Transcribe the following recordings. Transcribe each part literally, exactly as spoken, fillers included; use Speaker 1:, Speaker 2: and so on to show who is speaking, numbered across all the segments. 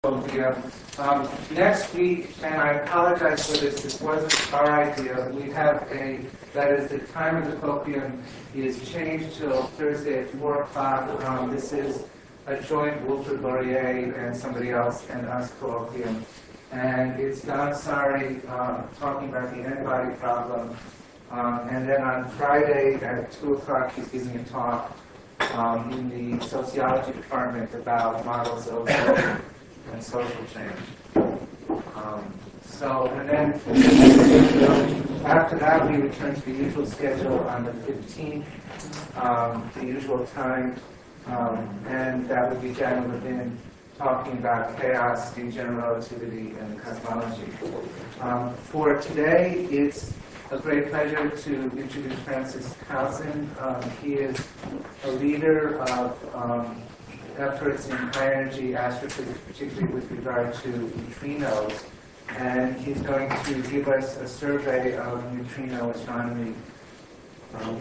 Speaker 1: Um, next week, and I apologize for this, this wasn't our idea, we have a, that is, the time of the colloquium is changed till Thursday at four o'clock. Um, this is a joint Wilfrid Laurier and somebody else and us colloquium. And it's Don Sari uh, talking about the antibody problem. Um, and then on Friday at two o'clock, he's giving a talk um, in the sociology department about models of and social change. Um, so, and then after that, we return to the usual schedule on the fifteenth, um, the usual time, um, and that would be Daniel Levin talking about chaos, the general relativity, and cosmology. Um, for today, it's a great pleasure to introduce Francis Townsend. Um, he is a leader of um, efforts in high-energy astrophysics, particularly with regard to neutrinos, and he's going to give us a survey of neutrino astronomy. Um,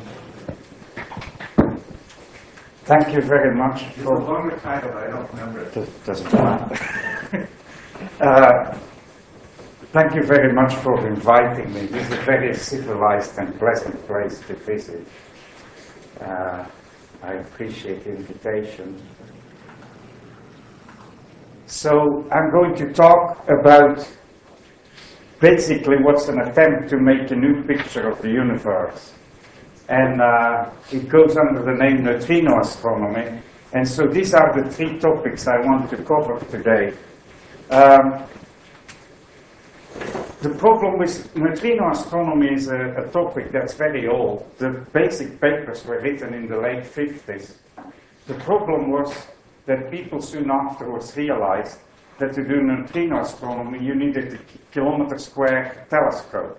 Speaker 2: Thank you very much.
Speaker 1: It's for a longer title, but I don't remember it.
Speaker 2: Does, doesn't matter. uh, thank you very much for inviting me. This is a very civilized and pleasant place to visit. Uh, I appreciate the invitation. So I'm going to talk about basically what's an attempt to make a new picture of the universe. And uh, it goes under the name neutrino astronomy. And so these are the three topics I want to cover today. Um, the problem with neutrino astronomy is a, a topic that's very old. The basic papers were written in the late fifties. The problem was that people soon afterwards realized that to do neutrino astronomy you needed a kilometer square telescope.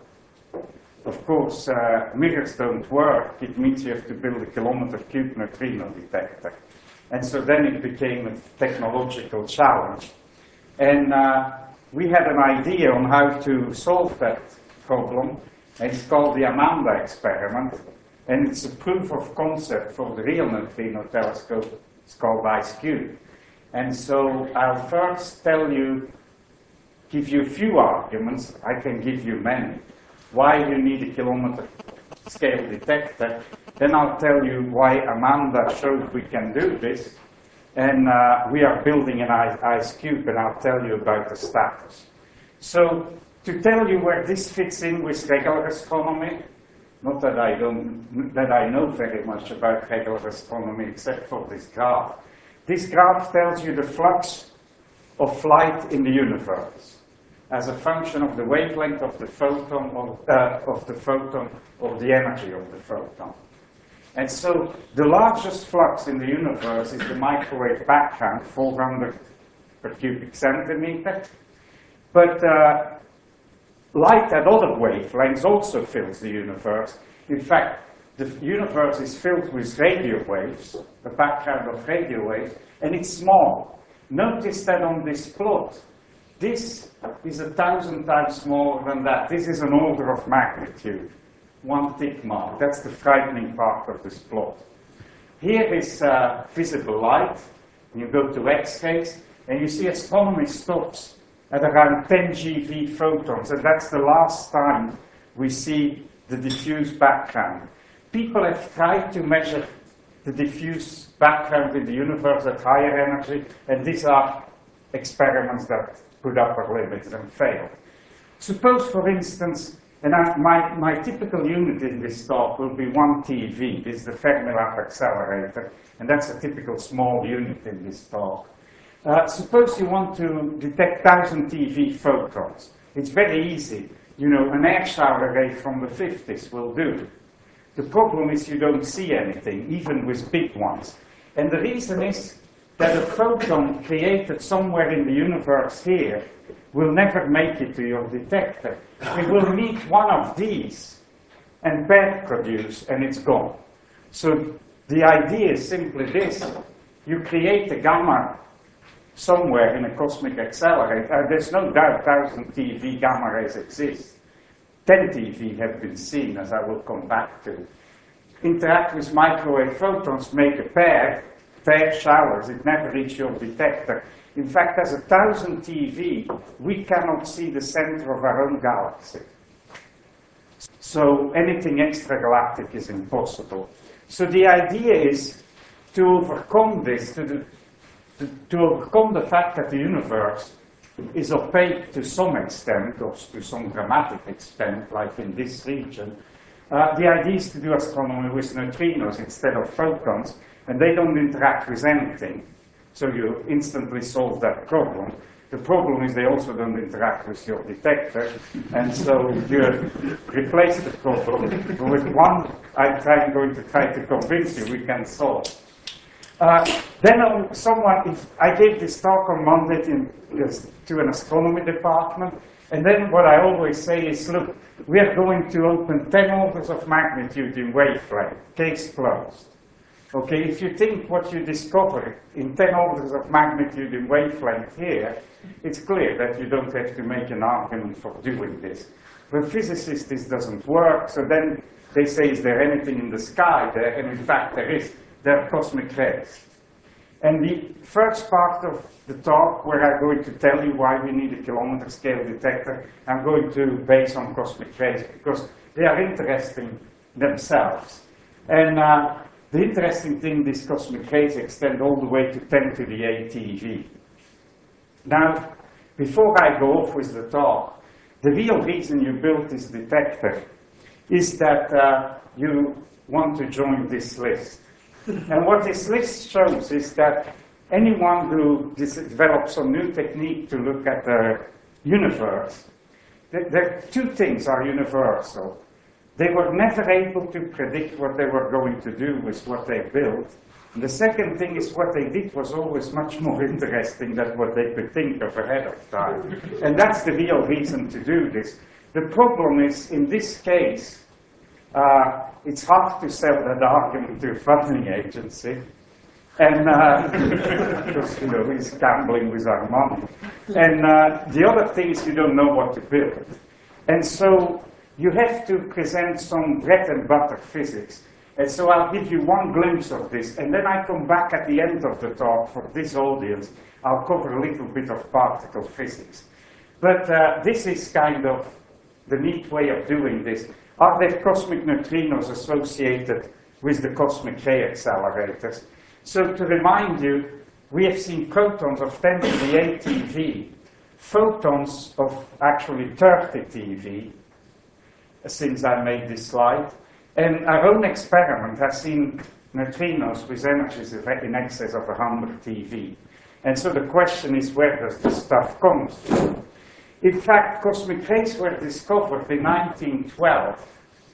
Speaker 2: Of course, uh, mirrors don't work. It means you have to build a kilometer cube neutrino detector. And so then it became a technological challenge. And uh, we had an idea on how to solve that problem. It's called the Amanda experiment. And it's a proof of concept for the real neutrino telescope. It's called IceCube. And so I'll first tell you, give you a few arguments, I can give you many, why you need a kilometer scale detector. Then I'll tell you why Amanda showed we can do this. And uh, we are building an IceCube, and I'll tell you about the status. So to tell you where this fits in with regular astronomy, not that I don't, that I know very much about regular astronomy except for this graph. This graph tells you the flux of light in the universe as a function of the wavelength of the photon, or, uh, of the photon, or the energy of the photon. And so the largest flux in the universe is the microwave background, four hundred per cubic centimeter. But uh, light at other wavelengths also fills the universe. In fact, the universe is filled with radio waves, the background of radio waves, and it's small. Notice that on this plot, this is a thousand times smaller than that. This is an order of magnitude, one tick mark. That's the frightening part of this plot. Here is uh, visible light. You go to X-rays, and you see astronomy stops at around ten G V photons, and that's the last time we see the diffuse background. People have tried to measure the diffuse background in the universe at higher energy, and these are experiments that put upper limits and failed. Suppose, for instance, and I, my, my typical unit in this talk will be one T V. This is the Fermilab accelerator, and that's a typical small unit in this talk. Uh, suppose you want to detect one thousand T V photons. It's very easy. You know, an air shower array from the fifties will do. The problem is you don't see anything, even with big ones. And the reason is that a photon created somewhere in the universe here will never make it to your detector. It will meet one of these and pair produce, and it's gone. So the idea is simply this. You create a gamma somewhere in a cosmic accelerator. Uh, there's no doubt one thousand T V gamma rays exist. ten T V have been seen, as I will come back to. Interact with microwave photons, make a pair, pair showers, it never reaches your detector. In fact, as a thousand T V, we cannot see the center of our own galaxy. So anything extragalactic is impossible. So the idea is to overcome this, to, the, to, to overcome the fact that the universe is opaque to some extent, or to some dramatic extent, like in this region. Uh, the idea is to do astronomy with neutrinos instead of photons, and they don't interact with anything. So you instantly solve that problem. The problem is they also don't interact with your detector, and so you replace the problem with one I'm trying, going to try to convince you we can solve. Uh, then um, someone, if I gave this talk on Monday in, to an astronomy department, and then what I always say is, look, we are going to open ten orders of magnitude in wavelength, case closed. Okay, if you think what you discover in ten orders of magnitude in wavelength here, it's clear that you don't have to make an argument for doing this. For physicists, this doesn't work, so then they say, is there anything in the sky there? And in fact, there is. There are cosmic rays. And the first part of the talk, where I'm going to tell you why we need a kilometer scale detector, I'm going to base on cosmic rays, because they are interesting themselves. And uh, the interesting thing, these cosmic rays extend all the way to ten to the eight T V. Now, before I go off with the talk, the real reason you built this detector is that uh, you want to join this list. And what this list shows is that anyone who develops some new technique to look at the universe, there, there two things are universal. They were never able to predict what they were going to do with what they built. And the second thing is what they did was always much more interesting than what they could think of ahead of time. And that's the real reason to do this. The problem is, in this case, uh, it's hard to sell that argument to a funding agency. And, uh, because, you know, he's gambling with our money. And uh, the other thing is you don't know what to build. And so you have to present some bread and butter physics. And so I'll give you one glimpse of this, and then I come back at the end of the talk for this audience. I'll cover a little bit of particle physics. But uh, this is kind of the neat way of doing this. Are there cosmic neutrinos associated with the cosmic ray accelerators? So to remind you, we have seen protons of ten to the eight T V, photons of actually thirty T V, since I made this slide. And our own experiment has seen neutrinos with energies in excess of one hundred T V. And so the question is, where does this stuff come from? In fact, cosmic rays were discovered in nineteen twelve,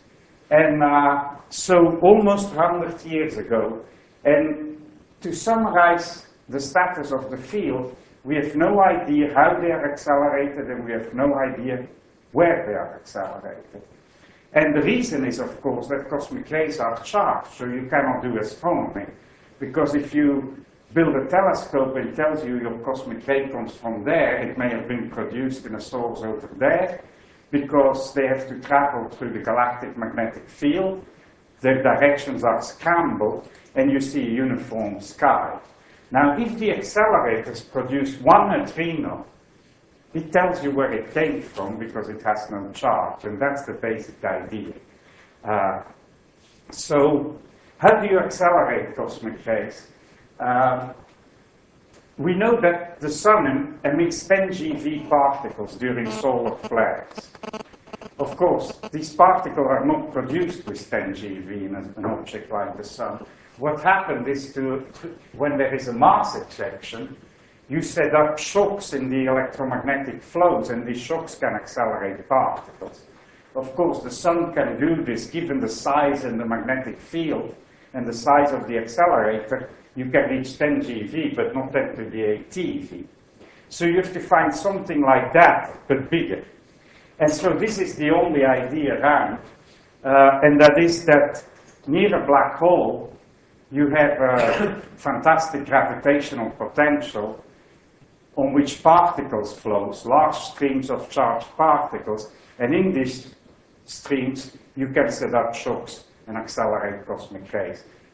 Speaker 2: and uh, so almost one hundred years ago. And to summarize the status of the field, we have no idea how they are accelerated, and we have no idea where they are accelerated. And the reason is, of course, that cosmic rays are charged, so you cannot do astronomy. Because if you build a telescope and it tells you your cosmic ray comes from there, it may have been produced in a source over there, because they have to travel through the galactic magnetic field. Their directions are scrambled, and you see a uniform sky. Now, if the accelerators produce one neutrino, it tells you where it came from because it has no charge, and that's the basic idea. Uh, so, how do you accelerate cosmic rays? Uh, we know that the sun emits ten G V particles during solar flares. Of course, these particles are not produced with ten G V in an object like the sun. What happened is, to, when there is a mass ejection, you set up shocks in the electromagnetic flows, and these shocks can accelerate particles. Of course, the sun can do this given the size and the magnetic field and the size of the accelerator. You can reach ten G V, but not ten to the eight T V. So you have to find something like that, but bigger. And so this is the only idea around, uh, and that is that near a black hole, you have a fantastic gravitational potential on which particles flow, large streams of charged particles, and in these streams you can set up shocks and accelerate cosmic rays.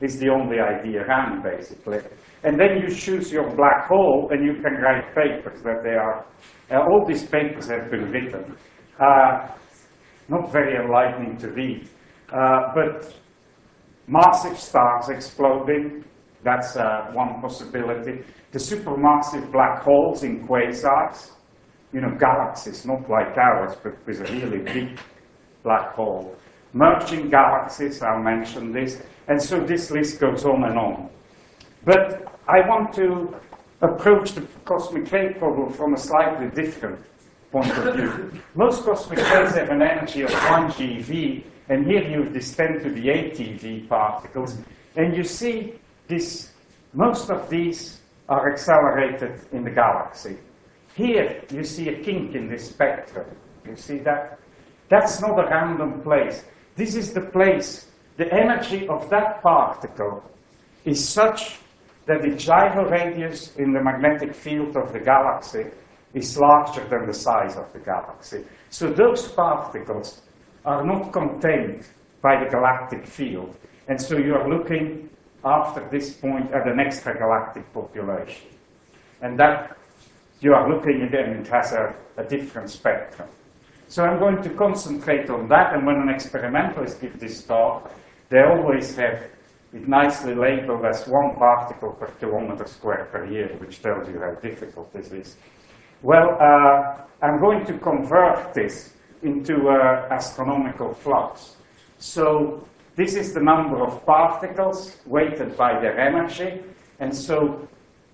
Speaker 2: is the only idea around, basically. And then you choose your black hole, and you can write papers that they are, uh, all these papers have been written. Uh, not very enlightening to read, uh, but massive stars exploding, that's uh, one possibility. The supermassive black holes in quasars, you know, galaxies, not like ours, but with a really big black hole. Merging galaxies, I'll mention this, and so this list goes on and on. But I want to approach the cosmic ray problem from a slightly different point of view. Most cosmic rays have an energy of one G V, and here you have this ten to the eight T V particles, and you see this, most of these are accelerated in the galaxy. Here you see a kink in this spectrum. You see that? That's not a random place. This is the place. The energy of that particle is such that the gyro radius in the magnetic field of the galaxy is larger than the size of the galaxy. So those particles are not contained by the galactic field. And so you are looking, after this point, at an extragalactic population. And that, you are looking at it, and it has a, a different spectrum. So I'm going to concentrate on that, and when an experimentalist gives this talk, they always have it nicely labeled as one particle per kilometer square per year, which tells you how difficult this is. Well, uh, I'm going to convert this into uh, astronomical flux. So this is the number of particles weighted by their energy, and so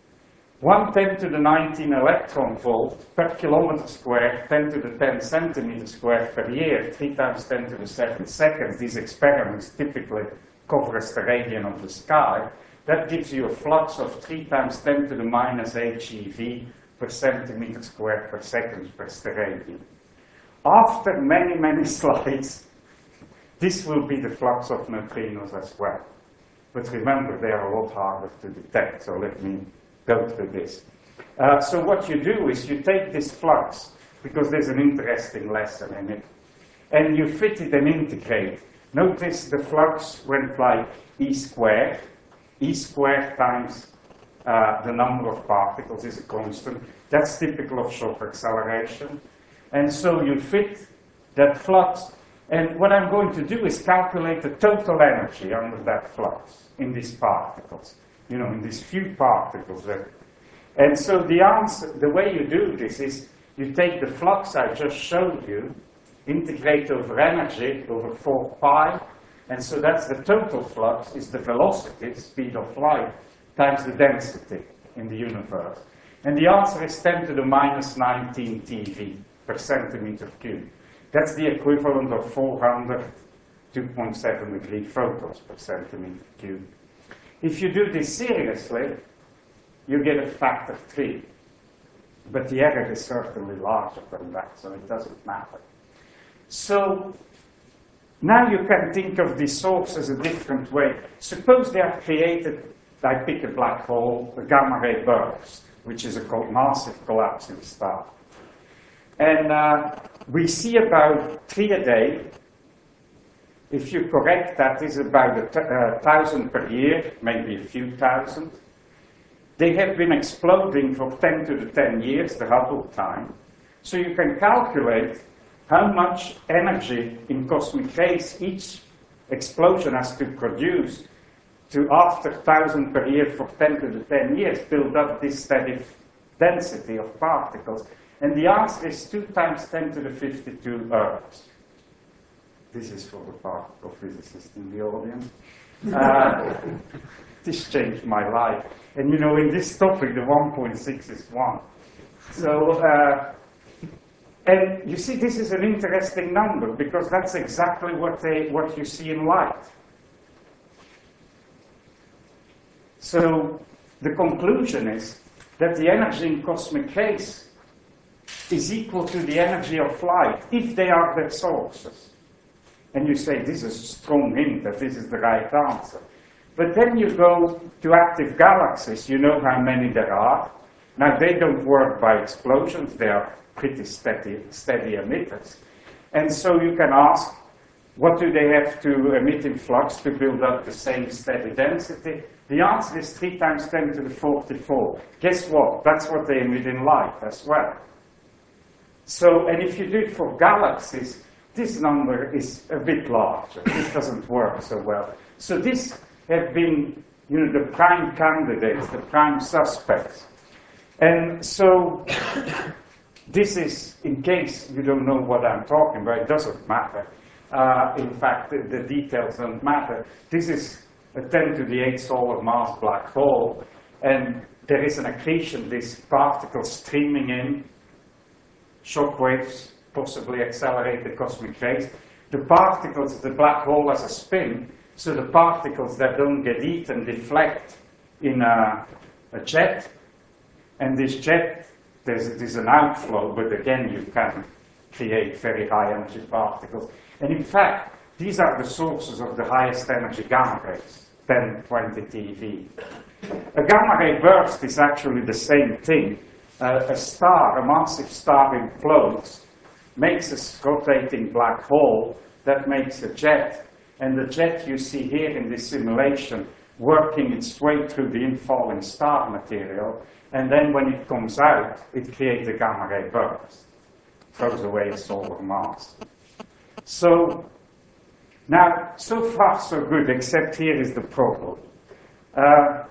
Speaker 2: one ten to the nineteen electron volt per kilometer square, ten to the ten centimeter square per year, three times ten to the seven seconds. These experiments typically cover a steradian of the sky. That gives you a flux of three times ten to the minus eight G V per centimeter square per second per steradian. After many, many slides, this will be the flux of neutrinos as well. But remember, they are a lot harder to detect, so let me go through this. Uh, so what you do is you take this flux, because there's an interesting lesson in it, and you fit it and integrate. Notice the flux went like E squared. E squared times uh, the number of particles is a constant. That's typical of shock acceleration. And so you fit that flux. And what I'm going to do is calculate the total energy under that flux in these particles. You know, in these few particles. There. And so the answer, the way you do this is you take the flux I just showed you, integrate over energy over four pi, and so that's the total flux, is the velocity, speed of light, times the density in the universe. And the answer is ten to the minus nineteen T V per centimeter cubed. That's the equivalent of four hundred two point seven degree photons per centimeter cubed. If you do this seriously, you get a factor three. But the error is certainly larger than that, so it doesn't matter. So now you can think of these sources a different way. Suppose they are created, I pick a black hole, a gamma ray burst, which is a massive collapsing star. And uh, we see about three a day. If you correct that, is about a t uh, thousand per year, maybe a few thousand. They have been exploding for ten to the ten years, the Hubble time. So you can calculate how much energy in cosmic rays each explosion has to produce to, after one thousand per year for ten to the ten years, build up this steady density of particles. And the answer is two times ten to the fifty-two Earths. This is for the particle physicist in the audience. Uh, this changed my life. And you know, in this topic, the one point six is one. So, uh, and you see, this is an interesting number, because that's exactly what, they, what you see in light. So, the conclusion is that the energy in cosmic rays is equal to the energy of light, if they are their sources. And you say, this is a strong hint that this is the right answer. But then you go to active galaxies, you know how many there are. Now, they don't work by explosions, they are pretty steady, steady emitters. And so you can ask, what do they have to emit in flux to build up the same steady density? The answer is three times ten to the forty-four. Guess what? That's what they emit in light as well. So, and if you do it for galaxies, this number is a bit larger. This doesn't work so well. So these have been, you know, the prime candidates, the prime suspects. And so this is, in case you don't know what I'm talking about, it doesn't matter. Uh, in fact, the, the details don't matter. This is a ten to the eight solar mass black hole, and there is an accretion, these particles streaming in, shock waves, possibly accelerate the cosmic rays. The particles, the black hole has a spin, so the particles that don't get eaten deflect in a, a jet, and this jet, there's, there's an outflow, but again, you can create very high energy particles. And in fact, these are the sources of the highest energy gamma rays, ten, twenty T V. A gamma ray burst is actually the same thing. Uh, a star, a massive star implodes, makes a rotating black hole that makes a jet. And the jet you see here in this simulation working its way through the infalling star material. And then when it comes out, it creates a gamma ray burst, throws away a solar mass. So, now, so far so good, except here is the problem. Uh,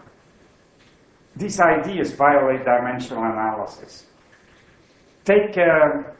Speaker 2: these ideas violate dimensional analysis. Take, uh,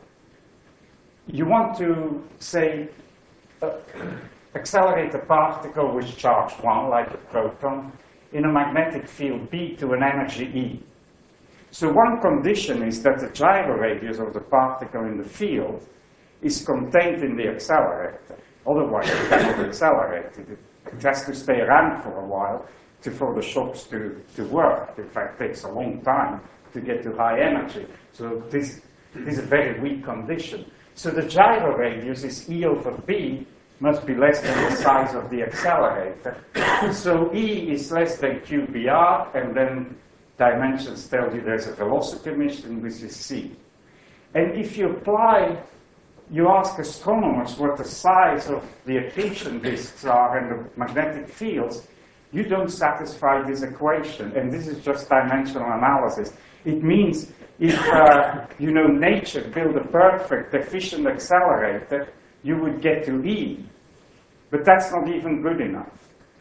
Speaker 2: you want to, say, uh, accelerate a particle with charge one, like a proton, in a magnetic field B to an energy E. So one condition is that the gyro radius of the particle in the field is contained in the accelerator. Otherwise, it cannot accelerate. It, it has to stay around for a while to, for the shocks to, to work. In fact, it takes a long time to get to high energy. So this, this is a very weak condition. So the gyro radius is E over B must be less than the size of the accelerator. So E is less than Q B R, and then dimensions tell you there's a velocity emission, which is C. And if you apply, you ask astronomers what the size of the accretion disks are and the magnetic fields, you don't satisfy this equation. And this is just dimensional analysis. It means if, uh, you know, nature built a perfect, efficient accelerator, you would get to E. But that's not even good enough.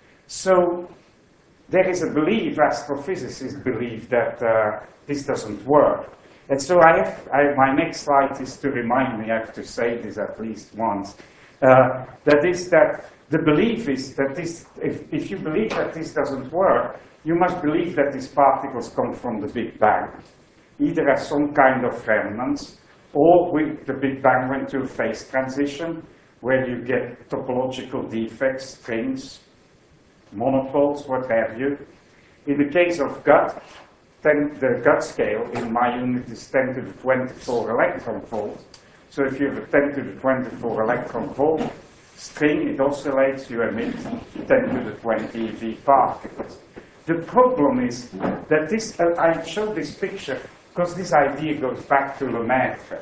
Speaker 2: So there is a belief, astrophysicists believe, that uh, this doesn't work. And so I have, I, my next slide is to remind me, I have to say this at least once, uh, that is that the belief is that this, if, if you believe that this doesn't work, you must believe that these particles come from the Big Bang, either as some kind of remnants, or with the Big Bang went through a phase transition, where you get topological defects, strings, monopoles, what have you. In the case of gut, then the gut scale in my unit is ten to the twenty-four electron volt. So if you have a ten to the twenty-four electron volt string, it oscillates, you emit ten to the twenty eV particles. The problem is that this, uh, I showed this picture because this idea goes back to Lemaitre.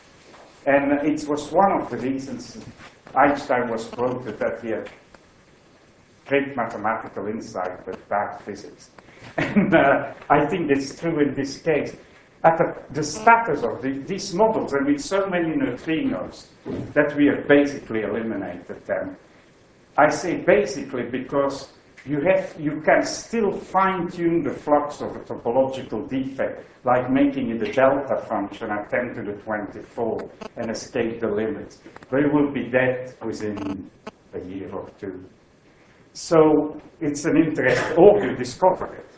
Speaker 2: And it was one of the reasons Einstein was quoted that he had great mathematical insight but bad physics. And uh, I think it's true in this case. At the, the status of the, these models, and with so many neutrinos, that we have basically eliminated them. I say basically because you, have, you can still fine-tune the flux of a topological defect, like making it a delta function at ten to the twenty-four and escape the limits. But it will be dead within a year or two. So it's an interest, or you discover it.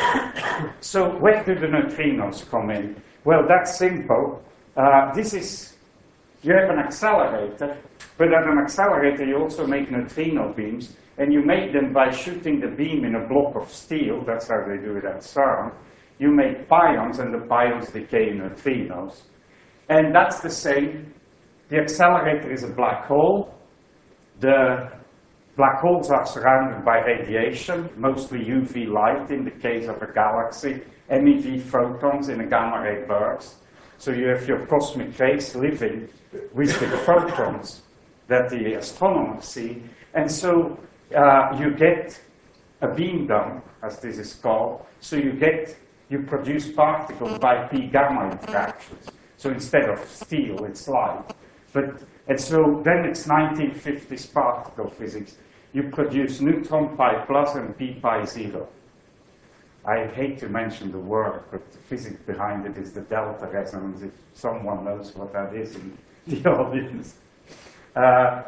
Speaker 2: So where do the neutrinos come in? Well, that's simple. Uh, this is, you have an accelerator, but at an accelerator you also make neutrino beams, and you make them by shooting the beam in a block of steel. That's how they do it at CERN. You make pions, and the pions decay neutrinos. And that's the same. The accelerator is a black hole. The black holes are surrounded by radiation, mostly U V light in the case of a galaxy, M E V photons in a gamma ray burst. So you have your cosmic rays living with the photons that the astronomers see. And so uh, you get a beam dome, as this is called. So you get, you produce particles by P-gamma interactions. So instead of steel, it's light. But, and so then it's nineteen fifties particle physics. You produce neutron pi plus and p pi zero. I hate to mention the word, but the physics behind it is the delta resonance, if someone knows what that is in the audience. Uh,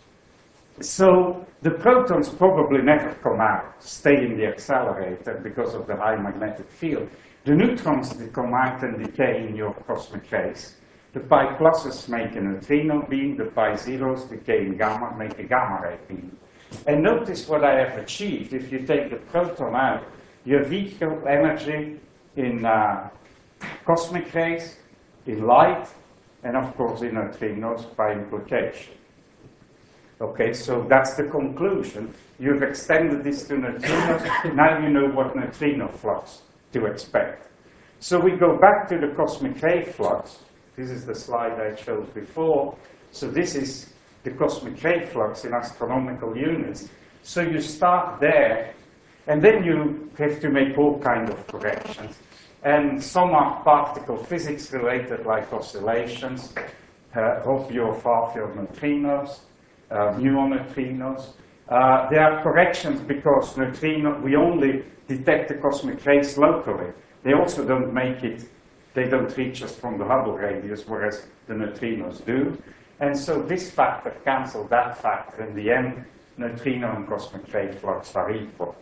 Speaker 2: so the protons probably never come out, stay in the accelerator because of the high magnetic field. The neutrons they come out and decay in your cosmic rays. The pi pluses make a neutrino beam, the pi zeros decay in gamma, make a gamma ray beam. And notice what I have achieved. If you take the proton out, you have equal energy in uh, cosmic rays, in light, and of course in neutrinos by implication. Okay, so that's the conclusion. You've extended this to neutrinos. Now you know what neutrino flux to expect. So we go back to the cosmic ray flux. This is the slide I showed before. So this is the cosmic ray flux in astronomical units. So you start there, and then you have to make all kinds of corrections. And some are particle physics related, like oscillations, uh, Hopf-Bure far-field neutrinos, uh, muon neutrinos. Uh, there are corrections because neutrino, we only detect the cosmic rays locally. They also don't make it, they don't reach us from the Hubble radius, whereas the neutrinos do. And so this factor cancels that factor. In the end, neutrino and cosmic ray flux are equal.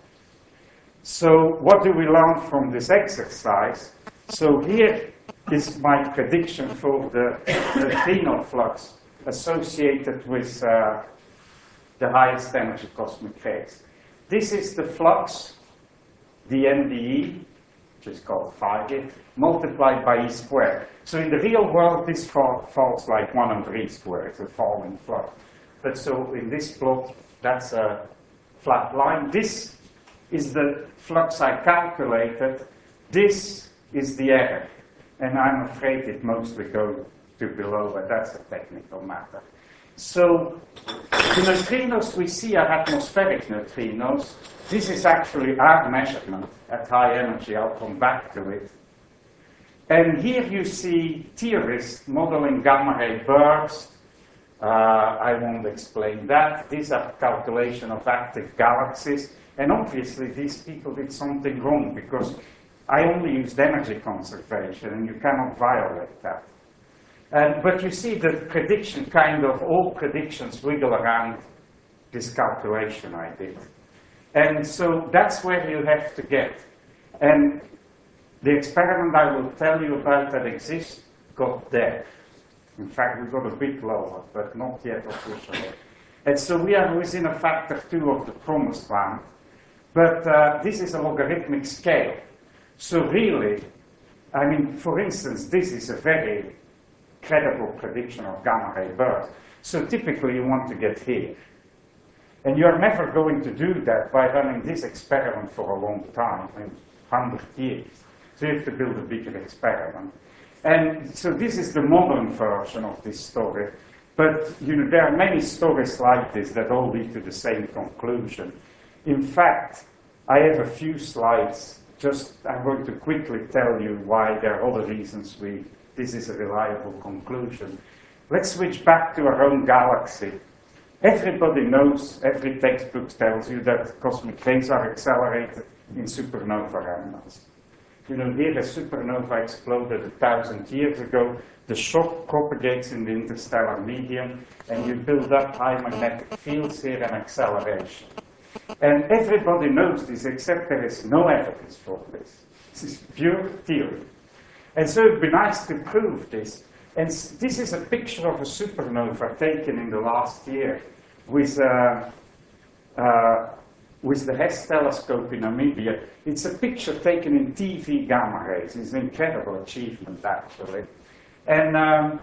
Speaker 2: So what do we learn from this exercise? So here is my prediction for the neutrino flux associated with uh, the highest energy cosmic rays. This is the flux, the N D E, which is called phi here, multiplied by E squared. So in the real world, this fall, falls like one over E squared, it's a falling flux. But so in this plot, that's a flat line. This is the flux I calculated. This is the error. And I'm afraid it mostly goes to below, but that's a technical matter. So the neutrinos we see are atmospheric neutrinos. This is actually our measurement at high energy. I'll come back to it. And here you see theorists modeling gamma ray bursts. Uh, I won't explain that. These are calculations of active galaxies. And obviously, these people did something wrong because I only used energy conservation, and you cannot violate that. And, but you see the prediction, kind of all predictions wiggle around this calculation I did. And so that's where you have to get. And the experiment I will tell you about that exists got there. In fact, we got a bit lower, but not yet officially. And so we are within a factor two of the promised land. But uh, this is a logarithmic scale. So really, I mean, for instance, this is a very credible prediction of gamma ray burst. So typically you want to get here. And you're never going to do that by running this experiment for a long time, I mean, one hundred years. So you have to build a bigger experiment. And so this is the modern version of this story. But you know, there are many stories like this that all lead to the same conclusion. In fact, I have a few slides. Just, I'm going to quickly tell you why there are other reasons we, this is a reliable conclusion. Let's switch back to our own galaxy. Everybody knows, every textbook tells you that cosmic rays are accelerated in supernova remnants. You know, here a supernova exploded a thousand years ago. The shock propagates in the interstellar medium, and you build up high magnetic fields here and acceleration. And everybody knows this, except there is no evidence for this. This is pure theory. And so it'd be nice to prove this. And this is a picture of a supernova taken in the last year with, uh, uh, with the Hess telescope in Namibia. It's a picture taken in T V gamma rays. It's an incredible achievement, actually. And um,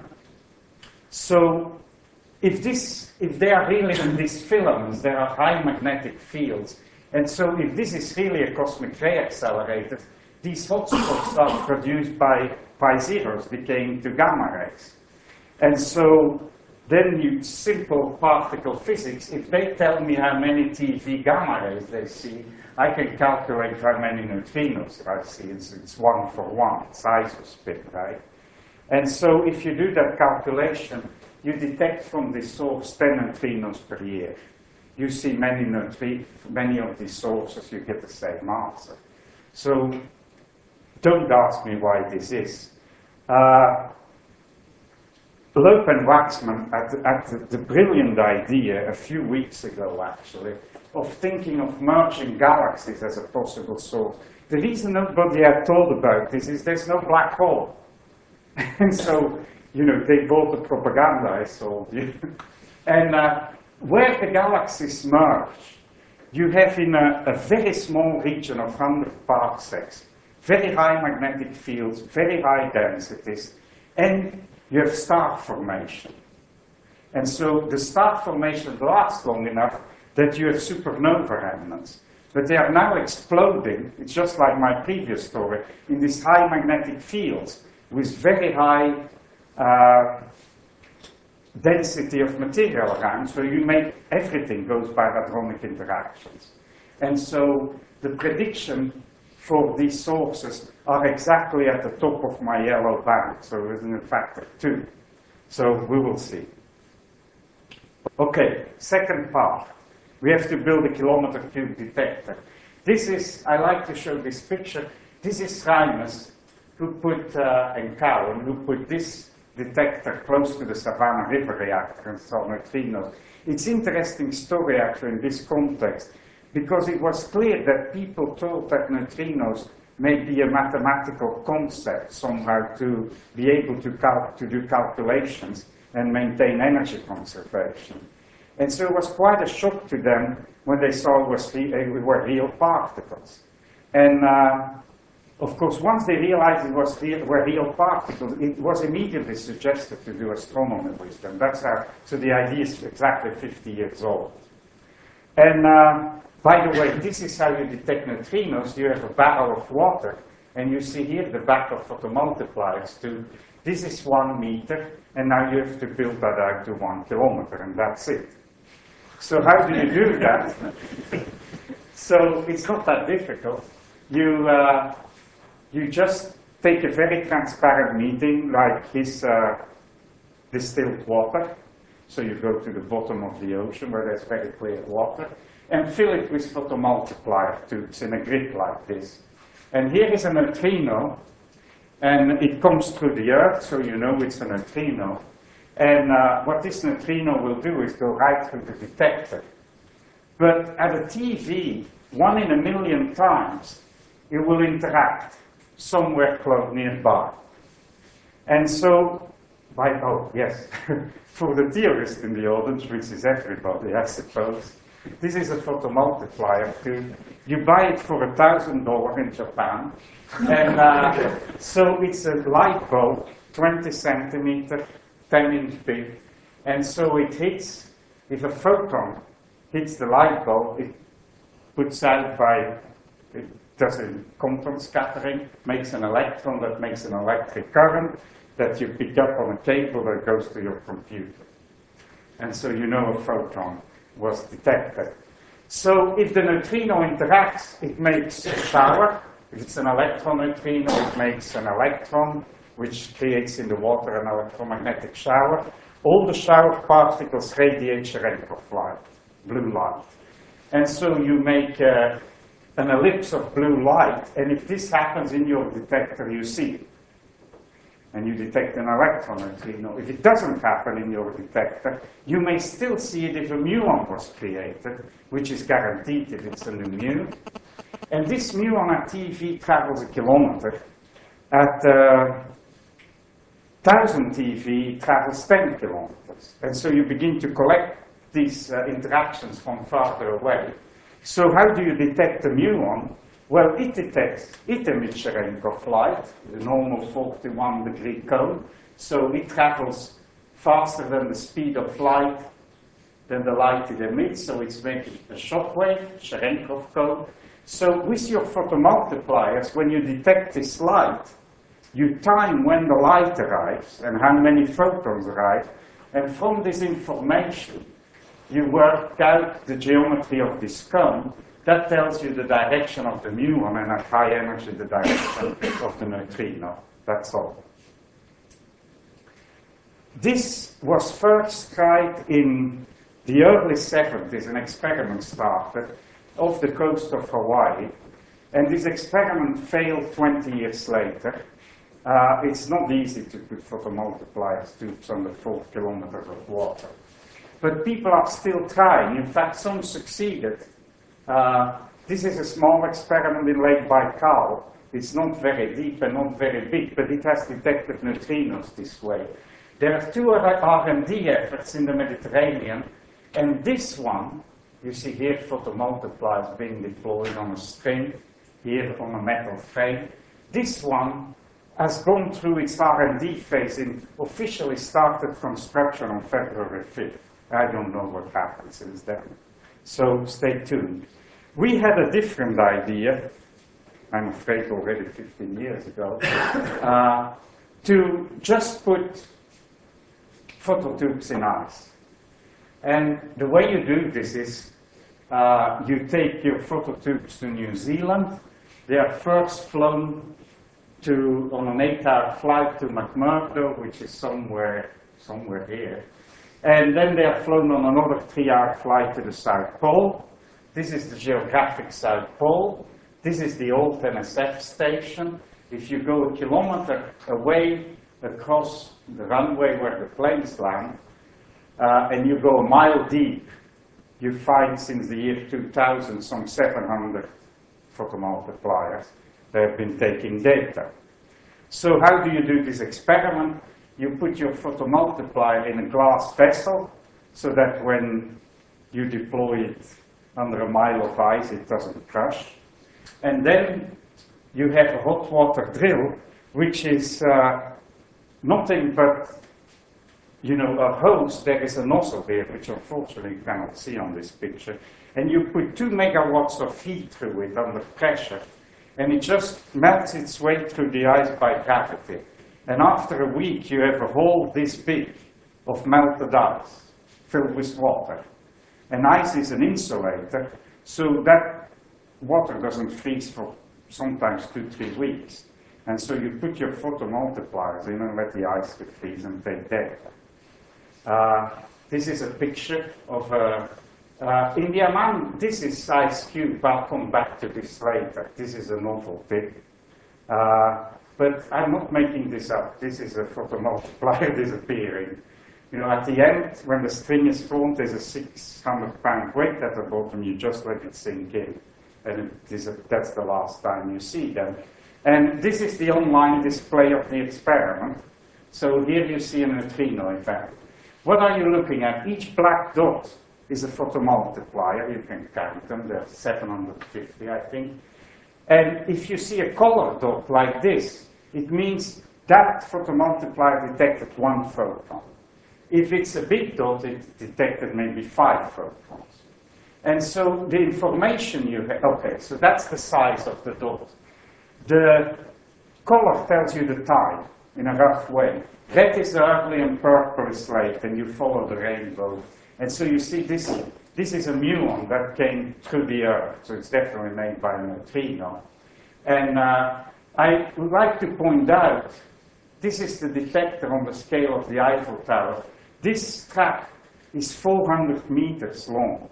Speaker 2: so if, this, if they are really in these filaments, there are high magnetic fields. And so if this is really a cosmic ray accelerator, these hotspots are produced by pi zeros decaying to gamma rays. And so then you simple particle physics, if they tell me how many T V gamma rays they see, I can calculate how many neutrinos I see. It's, it's one for one, it's isospin, right? And so if you do that calculation, you detect from this source ten neutrinos per year. You see many neutri many of these sources, you get the same answer. So don't ask me why this is. Uh, Loeb and Waxman had, had the, the brilliant idea a few weeks ago, actually, of thinking of merging galaxies as a possible source. The reason nobody had thought about this is there's no black hole. And so, you know, they bought the propaganda I sold you. And uh, where the galaxies merge, you have in a, a very small region of one hundred parsecs, very high magnetic fields, very high densities, and you have star formation. And so the star formation lasts long enough that you have supernova remnants. But they are now exploding, it's just like my previous story, in these high magnetic fields with very high uh, density of material around, so you make everything goes by hadronic interactions. And so the prediction for these sources are exactly at the top of my yellow band, so within a factor two. So we will see. Okay, second part. We have to build a kilometer cube detector. This is, I like to show this picture. This is Reimers, who put, uh, and Cowan, who put this detector close to the Savannah River reactor and saw neutrinos. It's interesting story actually in this context, because it was clear that people thought that neutrinos may be a mathematical concept somehow to be able to, cal to do calculations and maintain energy conservation. And so it was quite a shock to them when they saw it was re uh, were real particles. And uh, of course, once they realized it was real, were real particles, it was immediately suggested to do astronomy with them. That's how, so the idea is exactly fifty years old. And uh, by the way, this is how you detect neutrinos. You have a barrel of water, and you see here the back of photomultipliers too. This is one meter, and now you have to build that out to one kilometer, and that's it. So how do you do that? So it's not that difficult. You, uh, you just take a very transparent medium, like this uh, distilled water. So you go to the bottom of the ocean where there's very clear water, and fill it with photomultiplier tubes in a grid like this. And here is a neutrino, and it comes through the Earth, so you know it's a neutrino. And uh, what this neutrino will do is go right through the detector. But at a T V, one in a million times, it will interact somewhere close nearby. And so, by, oh yes, for the theorist in the audience, which is everybody, I suppose, this is a photomultiplier tube. You buy it for a thousand dollars in Japan. And uh, so it's a light bulb, twenty centimeter, ten inch big. And so it hits, if a photon hits the light bulb, it puts out by, it does a quantum scattering, makes an electron that makes an electric current that you pick up on a cable that goes to your computer. And so you know a photon was detected. So if the neutrino interacts, it makes a shower. If it's an electron neutrino, it makes an electron, which creates in the water an electromagnetic shower. All the shower particles radiate Cherenkov light, blue light. And so you make uh, an ellipse of blue light, and if this happens in your detector, you see it. And you detect an electron neutrino. If it doesn't happen in your detector, you may still see it if a muon was created, which is guaranteed if it's a new mu. And this muon at T V travels a kilometer. At uh, one thousand T V, it travels ten kilometers. And so you begin to collect these uh, interactions from farther away. So how do you detect the muon? Well, it detects, it emits Cherenkov light, the normal forty-one degree cone. So it travels faster than the speed of light, than the light it emits. So it's making a shock wave, Cherenkov cone. So with your photomultipliers, when you detect this light, you time when the light arrives and how many photons arrive. And from this information, you work out the geometry of this cone. That tells you the direction of the muon, and at high energy, the direction of the neutrino. That's all. This was first tried in the early seventies. An experiment started off the coast of Hawaii. And this experiment failed twenty years later. Uh, it's not easy to put photomultipliers tubes under four kilometers of water. But people are still trying. In fact, some succeeded. Uh, this is a small experiment in Lake Baikal. It's not very deep and not very big, but it has detected neutrinos this way. There are two other R and D efforts in the Mediterranean, and this one, you see here photomultipliers being deployed on a string, here on a metal frame. This one has gone through its R and D phase and officially started construction on February fifth. I don't know what happened since then. So stay tuned. We had a different idea, I'm afraid already fifteen years ago, uh, to just put phototubes in ice. And the way you do this is uh, you take your phototubes to New Zealand. They are first flown to, on an eight-hour flight to McMurdo, which is somewhere, somewhere here. And then they are flown on another three-hour flight to the South Pole. This is the geographic South Pole. This is the old N S F station. If you go a kilometer away across the runway where the planes land, uh, and you go a mile deep, you find since the year two thousand some seven hundred photomultipliers that have been taking data. So how do you do this experiment? You put your photomultiplier in a glass vessel so that when you deploy it under a mile of ice, it doesn't crush. And then you have a hot water drill, which is uh, nothing but, you know, a hose. There is a nozzle here, which unfortunately you cannot see on this picture. And you put two megawatts of heat through it under pressure, and it just melts its way through the ice by gravity. And after a week, you have a hole this big of melted ice filled with water. And ice is an insulator, so that water doesn't freeze for sometimes two, three weeks. And so you put your photomultipliers in and let the ice freeze and take data. Uh, this is a picture of a, uh, in the amount, this is Ice Cube. I'll come back to this later. This is a novelty. Uh, but I'm not making this up. This is a photomultiplier disappearing. You know, at the end, when the string is formed, there's a six hundred pound weight at the bottom. You just let it sink in. And it is a, that's the last time you see them. And this is the online display of the experiment. So here you see a neutrino event. What are you looking at? Each black dot is a photomultiplier. You can count them. There are seven hundred fifty, I think. And if you see a color dot like this, it means that photomultiplier detected one photon. If it's a big dot, it detected maybe five photons. And so the information you have, okay, so that's the size of the dot. The color tells you the time in a rough way. Red is early and purple is late, and you follow the rainbow. And so you see this, this is a muon that came through the Earth, so it's definitely made by a neutrino. And uh, I would like to point out, this is the detector on the scale of the Eiffel Tower. This track is four hundred meters long.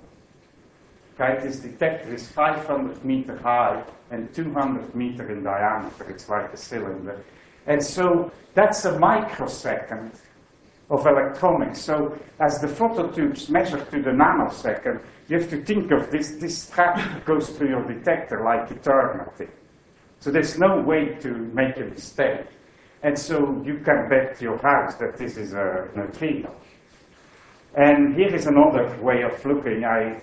Speaker 2: Okay, this detector is five hundred meters high and two hundred meters in diameter. It's like a cylinder. And so that's a microsecond of electronics. So as the phototubes measure to the nanosecond, you have to think of this, this track goes through your detector like eternity. So there's no way to make a mistake. And so you can bet your house that this is a neutrino. And here is another way of looking. I,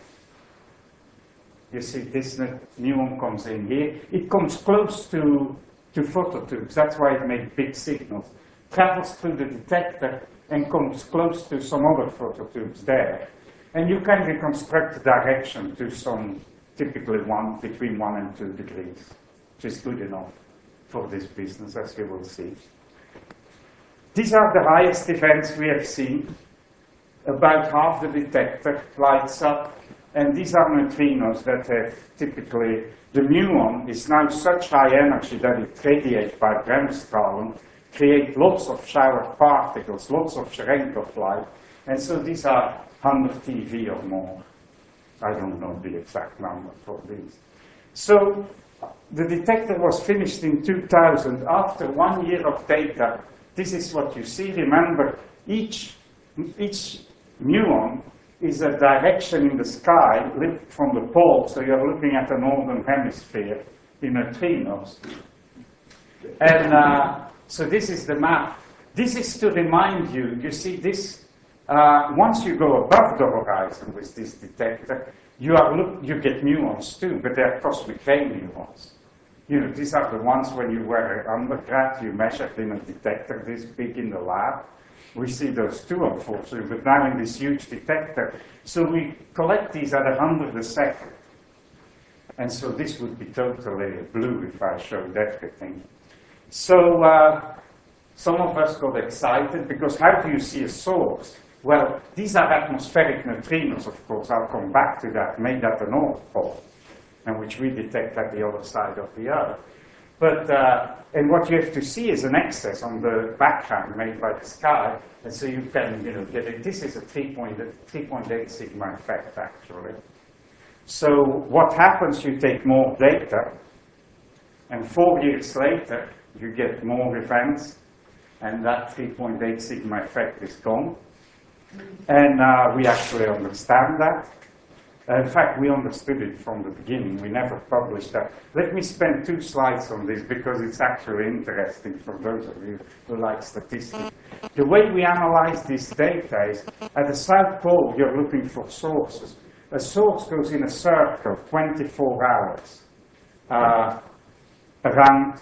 Speaker 2: you see this muon comes in here. It comes close to, to phototubes. That's why it makes big signals. Travels through the detector and comes close to some other phototubes there. And you can reconstruct the direction to some, typically one, between one and two degrees, which is good enough for this business, as you will see. These are the highest events we have seen. about half the detector lights up, and these are neutrinos that have typically, the muon is now such high energy that it radiates by Bremsstrahlung, create lots of shower particles, lots of Cherenkov light, and so these are one hundred T V or more. I don't know the exact number for these. So the detector was finished in two thousand. After one year of data, this is what you see. Remember, each, each muon is a direction in the sky lit from the pole, so you're looking at the northern hemisphere in neutrinos. And uh, so this is the map. This is to remind you, you see this, uh, once you go above the horizon with this detector, you, are look, you get muons too, but they're cosmic ray muons. You know, these are the ones when you were undergrad, you measured in a detector this big in the lab. We see those too, unfortunately, but now in this huge detector. So we collect these at one hundred a second. And so this would be totally blue if I showed everything. So uh, some of us got excited, because how do you see a source? Well, these are atmospheric neutrinos, of course. I'll come back to that, made at the North Pole, and which we detect at the other side of the Earth. But, uh, and what you have to see is an excess on the background made by the sky, and so you can, you know, get it. This is a three point eight sigma effect, actually. So what happens, you take more data, and four years later, you get more events, and that three point eight sigma effect is gone. And uh, we actually understand that. In fact, we understood it from the beginning. We never published that. Let me spend two slides on this because it's actually interesting for those of you who like statistics. The way we analyze this data is, at the South Pole, you're looking for sources. A source goes in a circle twenty-four hours uh, around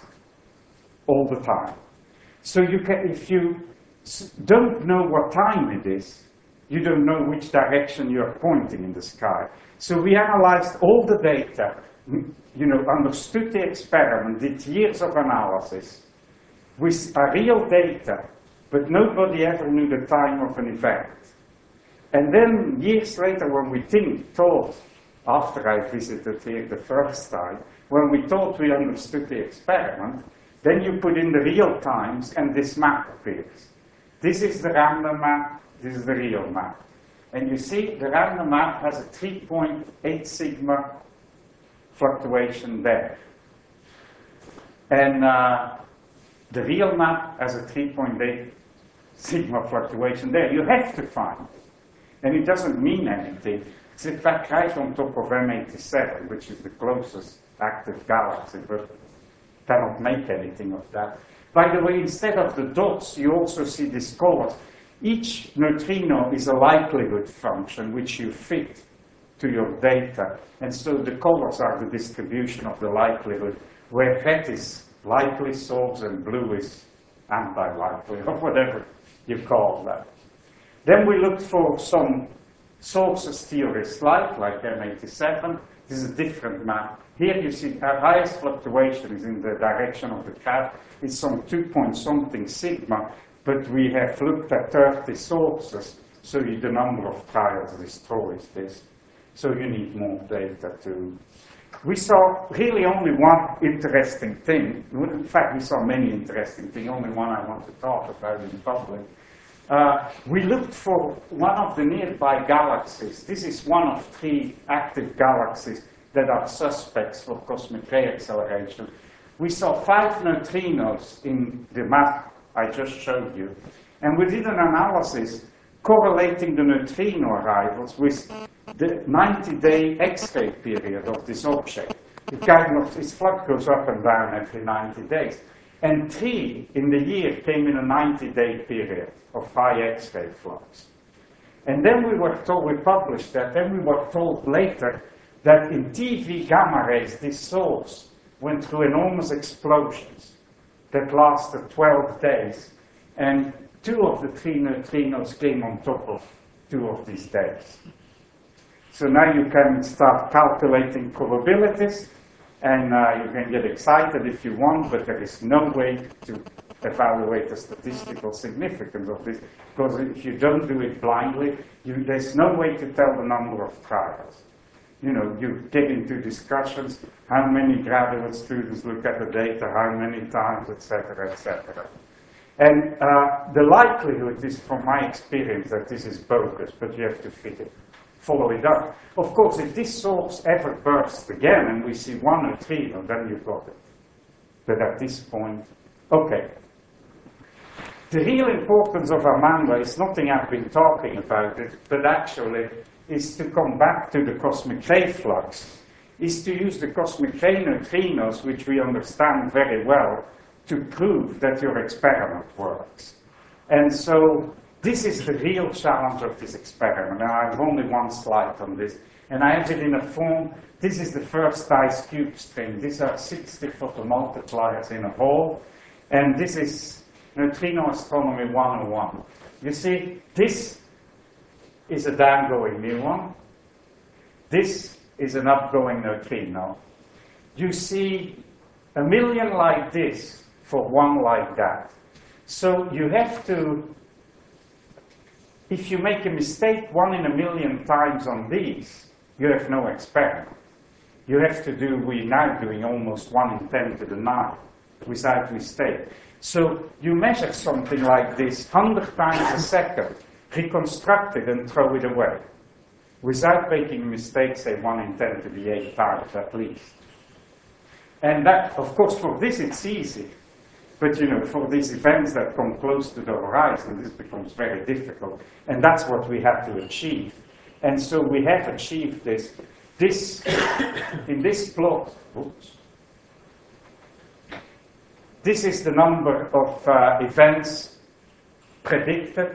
Speaker 2: all the time. So you can, if you don't know what time it is, you don't know which direction you're pointing in the sky. So we analyzed all the data, you know, understood the experiment, did years of analysis with a real data, but nobody ever knew the time of an event. And then years later, when we think, thought, after I visited here the first time, when we thought we understood the experiment, then you put in the real times and this map appears. This is the random map. This is the real map. And you see the random map has a three point eight sigma fluctuation there. And uh, the real map has a three point eight sigma fluctuation there. You have to find. And it doesn't mean anything. It's in fact right on top of M eighty-seven, which is the closest active galaxy, but cannot make anything of that. By the way, instead of the dots, you also see these colors. Each neutrino is a likelihood function which you fit to your data. And so the colors are the distribution of the likelihood, where red is likely source and blue is anti-likely, or whatever you call that. Then we looked for some sources theorists like, like M eighty-seven. This is a different map. Here you see our highest fluctuation is in the direction of the cat. It's some two point something sigma. But we have looked at thirty sources, so the number of trials destroys this. So you need more data to... We saw really only one interesting thing. In fact, we saw many interesting things, only one I want to talk about in public. Uh, we looked for one of the nearby galaxies. This is one of three active galaxies that are suspects for cosmic ray acceleration. We saw five neutrinos in the map I just showed you. And we did an analysis correlating the neutrino arrivals with the ninety day X-ray period of this object. It kind of, its flux goes up and down every ninety days. And three in the year came in a ninety day period of high X-ray flux. And then we were told, we published that, then we were told later that in T V gamma rays, this source went through enormous explosions that lasted twelve days, and two of the three neutrinos came on top of two of these days. So now you can start calculating probabilities, and uh, you can get excited if you want, but there is no way to evaluate the statistical significance of this, because if you don't do it blindly, you, there's no way to tell the number of trials. You know, you get into discussions, how many graduate students look at the data, how many times, et cetera, et cetera. And uh, the likelihood is, from my experience, that this is bogus, but you have to figure, follow it up. Of course, if this source ever bursts again and we see one or three, well, then you've got it. But at this point, okay. The real importance of Amanda is nothing I've been talking about it, but actually is to come back to the cosmic ray flux, is to use the cosmic ray neutrinos, which we understand very well, to prove that your experiment works. And so this is the real challenge of this experiment. Now, I have only one slide on this, and I have it in a form. This is the first IceCube string. These are sixty photomultipliers in a hole, and this is Neutrino Astronomy one oh one. You see, this is a downgoing muon. This is an upgoing neutrino. You see a million like this for one like that. So you have to, if you make a mistake one in a million times on these, you have no experiment. You have to do, we're now doing almost one in ten to the nine without mistake. So you measure something like this one hundred times a second, reconstruct it and throw it away, without making a mistake, say one in ten to the eight times at least. And that, of course, for this it's easy. But, you know, for these events that come close to the horizon, this becomes very difficult. And that's what we have to achieve. And so we have achieved this. This, in this plot, oops, this is the number of uh, events predicted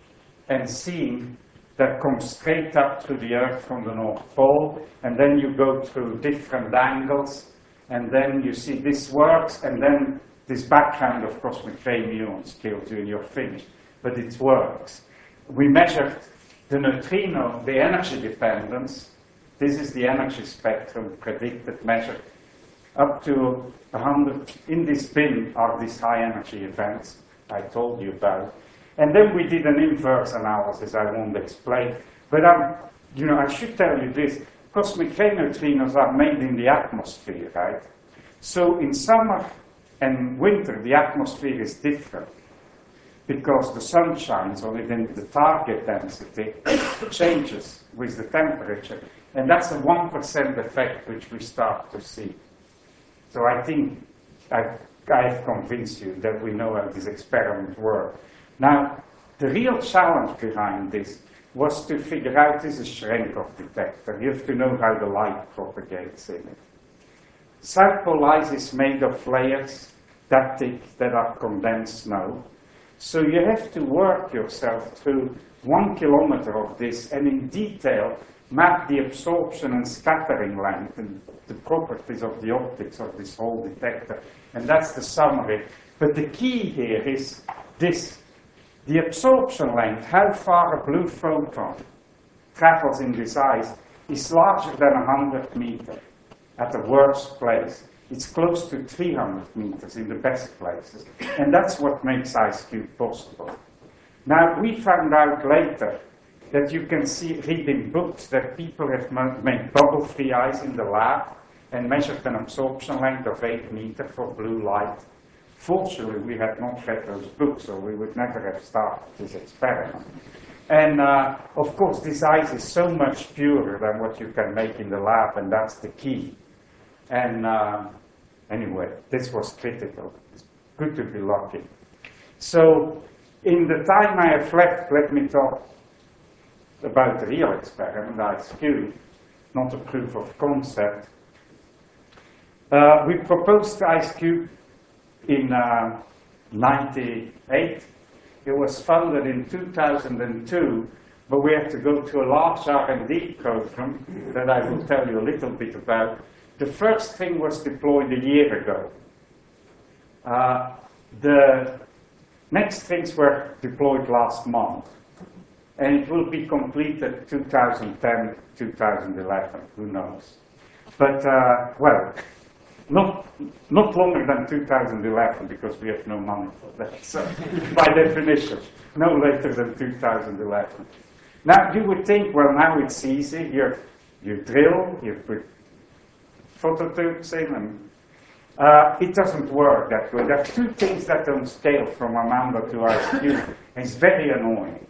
Speaker 2: and seen that come straight up to the Earth from the North Pole. And then you go through different angles. And then you see this works. And then this background of cosmic ray muons kills you and you're finished. But it works. We measured the neutrino, the energy dependence. This is the energy spectrum predicted, measured. Up to one hundred, in this bin are these high energy events I told you about. And then we did an inverse analysis I won't explain. But I'm, you know, I should tell you this. Cosmic ray neutrinos are made in the atmosphere, right? So in summer and winter, the atmosphere is different because the sun shines on it and the target density changes with the temperature. And that's a one percent effect which we start to see. So I think I've, I've convinced you that we know how this experiment works. Now, the real challenge behind this was to figure out this is Cherenkov detector. You have to know how the light propagates in it. South Pole ice is made of layers that thick that are condensed snow. So you have to work yourself through one kilometer of this and in detail map the absorption and scattering length and the properties of the optics of this whole detector. And that's the summary. But the key here is this. The absorption length, how far a blue photon travels in this ice, is larger than one hundred meters at the worst place. It's close to three hundred meters in the best places. And that's what makes IceCube possible. Now, we found out later that you can see, read in books that people have made bubble-free ice in the lab and measured an absorption length of eight meters for blue light. Fortunately, we had not read those books, or we would never have started this experiment. And uh, of course, this ice is so much purer than what you can make in the lab, and that's the key. And uh, anyway, this was critical. It's good to be lucky. So, in the time I have left, let me talk about the real experiment, IceCube, not a proof of concept. Uh, we proposed IceCube in uh, ninety-eight. It was funded in two thousand two, but we had to go to a large R and D program that I will tell you a little bit about. The first thing was deployed a year ago. Uh, the next things were deployed last month. And it will be completed two thousand ten, two thousand eleven, who knows. But, uh, well, not, not longer than two thousand eleven, because we have no money for that. So, by definition, no later than two thousand eleven. Now, you would think, well, now it's easy. You, you drill, you put phototubes in, and uh, it doesn't work that way. There are two things that don't scale from Amanda to IceCube, and it's very annoying.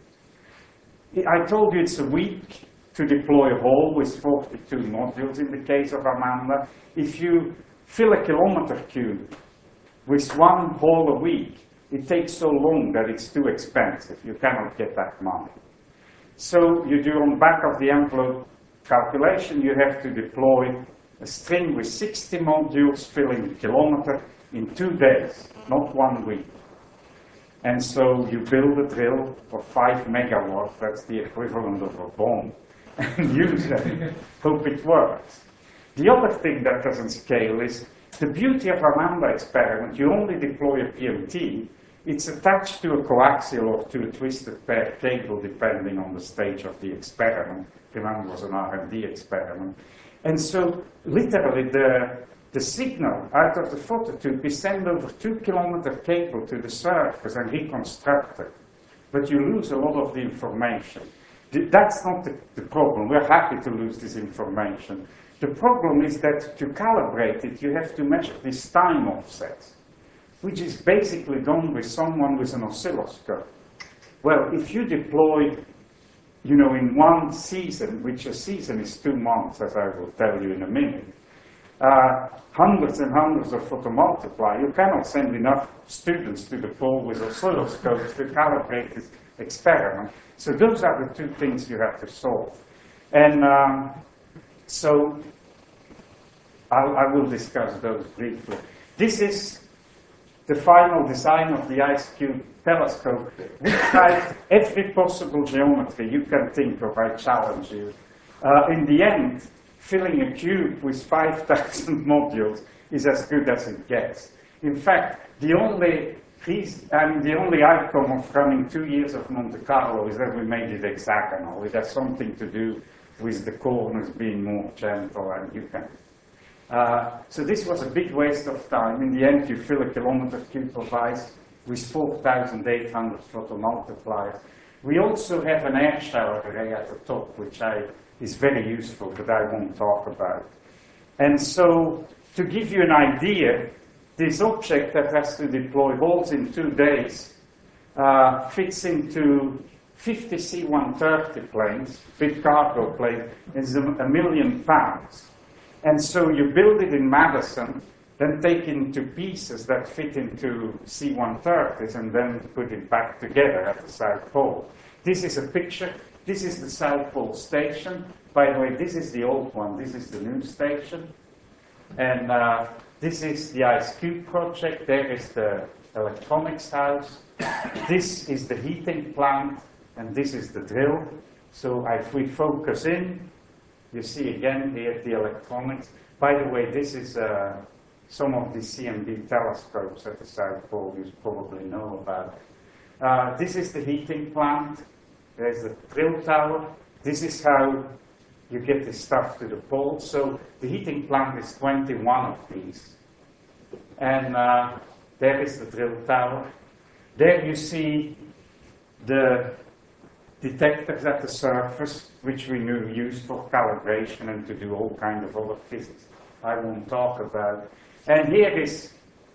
Speaker 2: I told you it's a week to deploy a hole with forty-two modules in the case of Amanda. If you fill a kilometer cube with one hole a week, it takes so long that it's too expensive. You cannot get that money. So you do on the back of the envelope calculation, you have to deploy a string with sixty modules filling a kilometer in two days, not one week. And so you build a drill for five megawatts, that's the equivalent of a bomb, and use it, hope it works. The other thing that doesn't scale is the beauty of a Amanda experiment. You only deploy a P M T, it's attached to a coaxial or to a twisted pair cable depending on the stage of the experiment. Remember, it was an R and D experiment. And so literally the, the signal out of the phototube is sent over two kilometer cable to the surface and reconstructed. But you lose a lot of the information. That's not the, the problem. We're happy to lose this information. The problem is that to calibrate it, you have to measure these time offsets, which is basically done with someone with an oscilloscope. Well, if you deploy, you know, in one season, which a season is two months, as I will tell you in a minute, uh, hundreds and hundreds of photomultipliers, you cannot send enough students to the pole with oscilloscopes to calibrate this experiment. So those are the two things you have to solve. And um, so I'll, I will discuss those briefly. This is the final design of the IceCube telescope. We tried every possible geometry you can think of, I challenge you. Uh, in the end, filling a cube with five thousand modules is as good as it gets. In fact, the only, I mean, the only outcome of running two years of Monte Carlo is that we made it hexagonal. It has something to do with the corners being more gentle, and you can. Uh, so this was a big waste of time. In the end, you fill a kilometer cube of ice with four thousand eight hundred photomultipliers. We also have an air shower array at the top, which I, is very useful, but I won't talk about. And so, to give you an idea, this object that has to deploy holes in two days uh, fits into fifty C one thirty planes, big cargo plane, is a, a million pounds. And so you build it in Madison, then take it into pieces that fit into C one thirties, and then put it back together at the South Pole. This is a picture. This is the South Pole station. By the way, this is the old one. This is the new station. And uh, this is the IceCube project. There is the electronics house. This is the heating plant. And this is the drill. So if we focus in, you see again here the electronics. By the way, this is uh, some of the C M B telescopes at the South Pole you probably know about. Uh, this is the heating plant. There's the drill tower. This is how you get this stuff to the pole. So the heating plant is twenty-one of these. And uh, there is the drill tower. There you see the detectors at the surface, which we knew used for calibration and to do all kinds of other physics I won't talk about. And here is,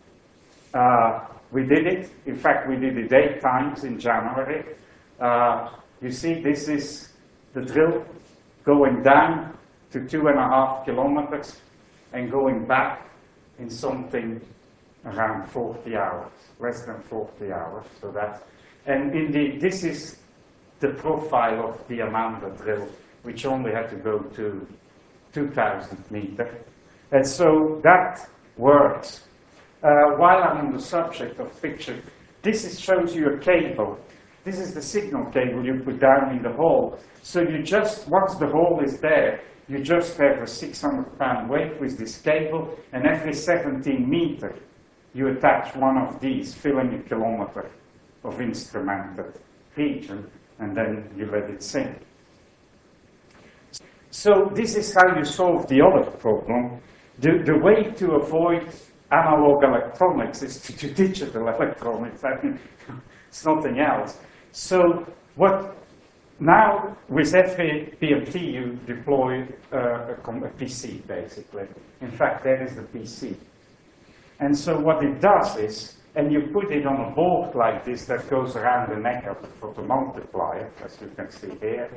Speaker 2: uh, we did it. In fact, we did it eight times in January. Uh, you see, this is the drill going down to two and a half kilometers and going back in something around forty hours, less than forty hours. So that's, and indeed, this is the profile of the Amanda drill, which only had to go to two thousand meters. And so that works. Uh, while I'm on the subject of picture, this is, shows you a cable. This is the signal cable you put down in the hole. So you just, once the hole is there, you just have a six hundred pound weight with this cable, and every seventeen meters, you attach one of these, filling a kilometer of instrumented region, and then you let it sink. So this is how you solve the other problem. the, the way to avoid analog electronics is to do digital electronics. I mean, it's nothing else. So what now with F A P M T you deploy uh, a, a P C basically. In fact, there is the P C. And so what it does is, and you put it on a board like this that goes around the neck of the photomultiplier, as you can see here.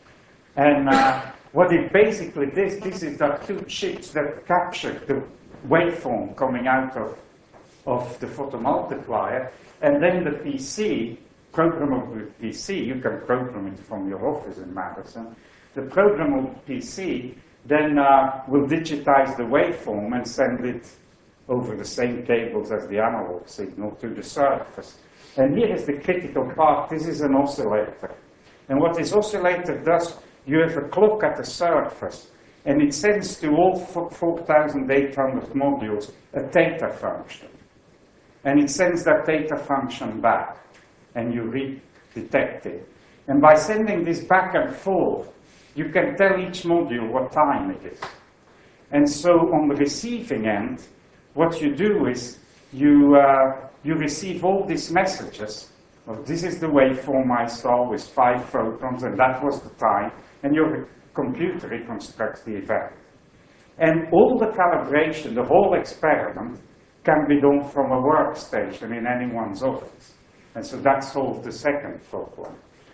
Speaker 2: And uh, what it basically does, this is the two chips that capture the waveform coming out of, of the photomultiplier, and then the P C, programmable P C, you can program it from your office in Madison, the programmable P C then uh, will digitize the waveform and send it over the same cables as the analog signal to the surface. And here is the critical part. This is an oscillator. And what this oscillator does, you have a clock at the surface, and it sends to all four thousand eight hundred modules a theta function. And it sends that theta function back, and you re-detect it. And by sending this back and forth, you can tell each module what time it is. And so on the receiving end, what you do is you, uh, you receive all these messages. Well, this is the waveform I saw with five photons, and that was the time. And your computer reconstructs the event. And all the calibration, the whole experiment, can be done from a workstation in anyone's office. And so that solved the second problem.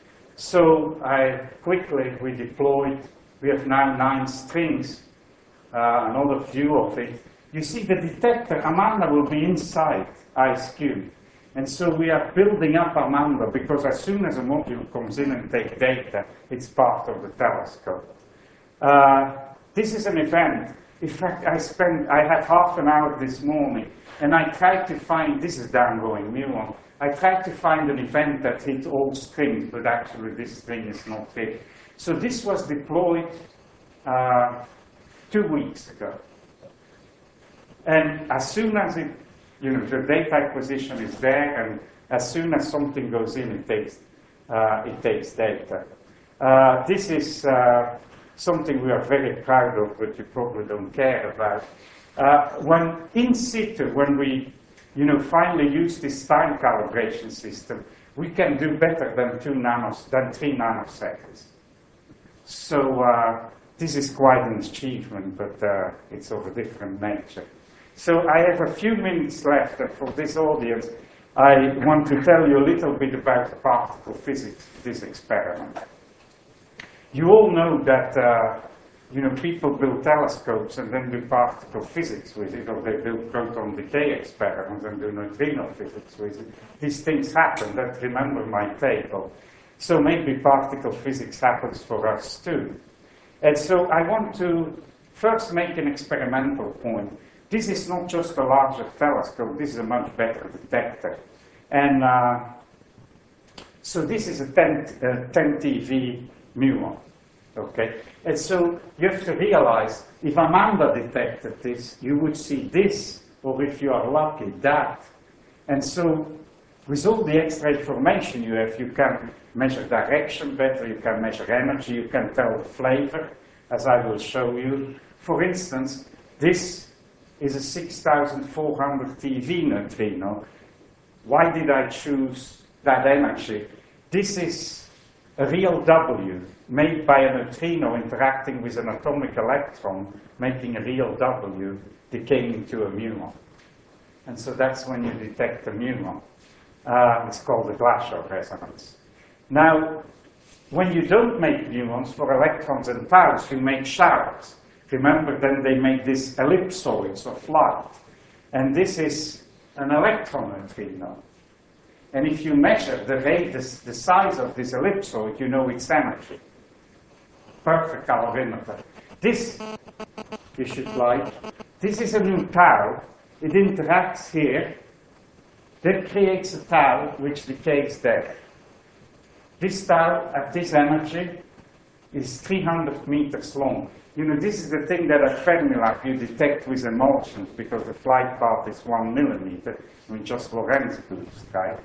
Speaker 2: So I quickly, we deployed, we have now nine strings, uh, another view of it. You see the detector, Amanda will be inside IceCube. And so we are building up Amanda because as soon as a module comes in and takes data, it's part of the telescope. Uh, this is an event. In fact, I spent, I had half an hour this morning and I tried to find, this is downgoing muon, I tried to find an event that hit all strings, but actually this string is not hit. So this was deployed uh, two weeks ago. And as soon as it, you know, the data acquisition is there, and as soon as something goes in, it takes, uh, it takes data. Uh, this is uh, something we are very proud of, but you probably don't care about. Uh, when in situ, when we, you know, finally use this time calibration system, we can do better than two nanos, than three nanoseconds. So uh, this is quite an achievement, but uh, it's of a different nature. So I have a few minutes left, and for this audience, I want to tell you a little bit about the particle physics of this experiment. You all know that uh, you know, people build telescopes and then do particle physics with it, or they build proton decay experiments and do neutrino physics with it. These things happen, that remember my table. So maybe particle physics happens for us too. And so I want to first make an experimental point. This is not just a larger telescope, this is a much better detector. And uh, so this is a ten T V muon, okay? And so you have to realize, if Amanda detected this, you would see this, or if you are lucky, that. And so with all the extra information you have, you can measure direction better, you can measure energy, you can tell the flavor, as I will show you. For instance, this is a six thousand four hundred T V neutrino. Why did I choose that energy? This is a real W made by a neutrino interacting with an atomic electron, making a real W decaying into a muon. And so that's when you detect a muon. Uh, it's called a Glashow resonance. Now, when you don't make muons for electrons and taus, you make showers. Remember, then they make these ellipsoids of light. And this is an electron neutrino. And if you measure the radius, the size of this ellipsoid, you know its energy. Perfect calorimeter. This, you should like, this is a new tau. It interacts here. That creates a tau which decays there. This tau at this energy is three hundred meters long. You know, this is the thing that at Fermilab you detect with emulsions because the flight path is one millimeter, I mean, just Lorentz boost, right?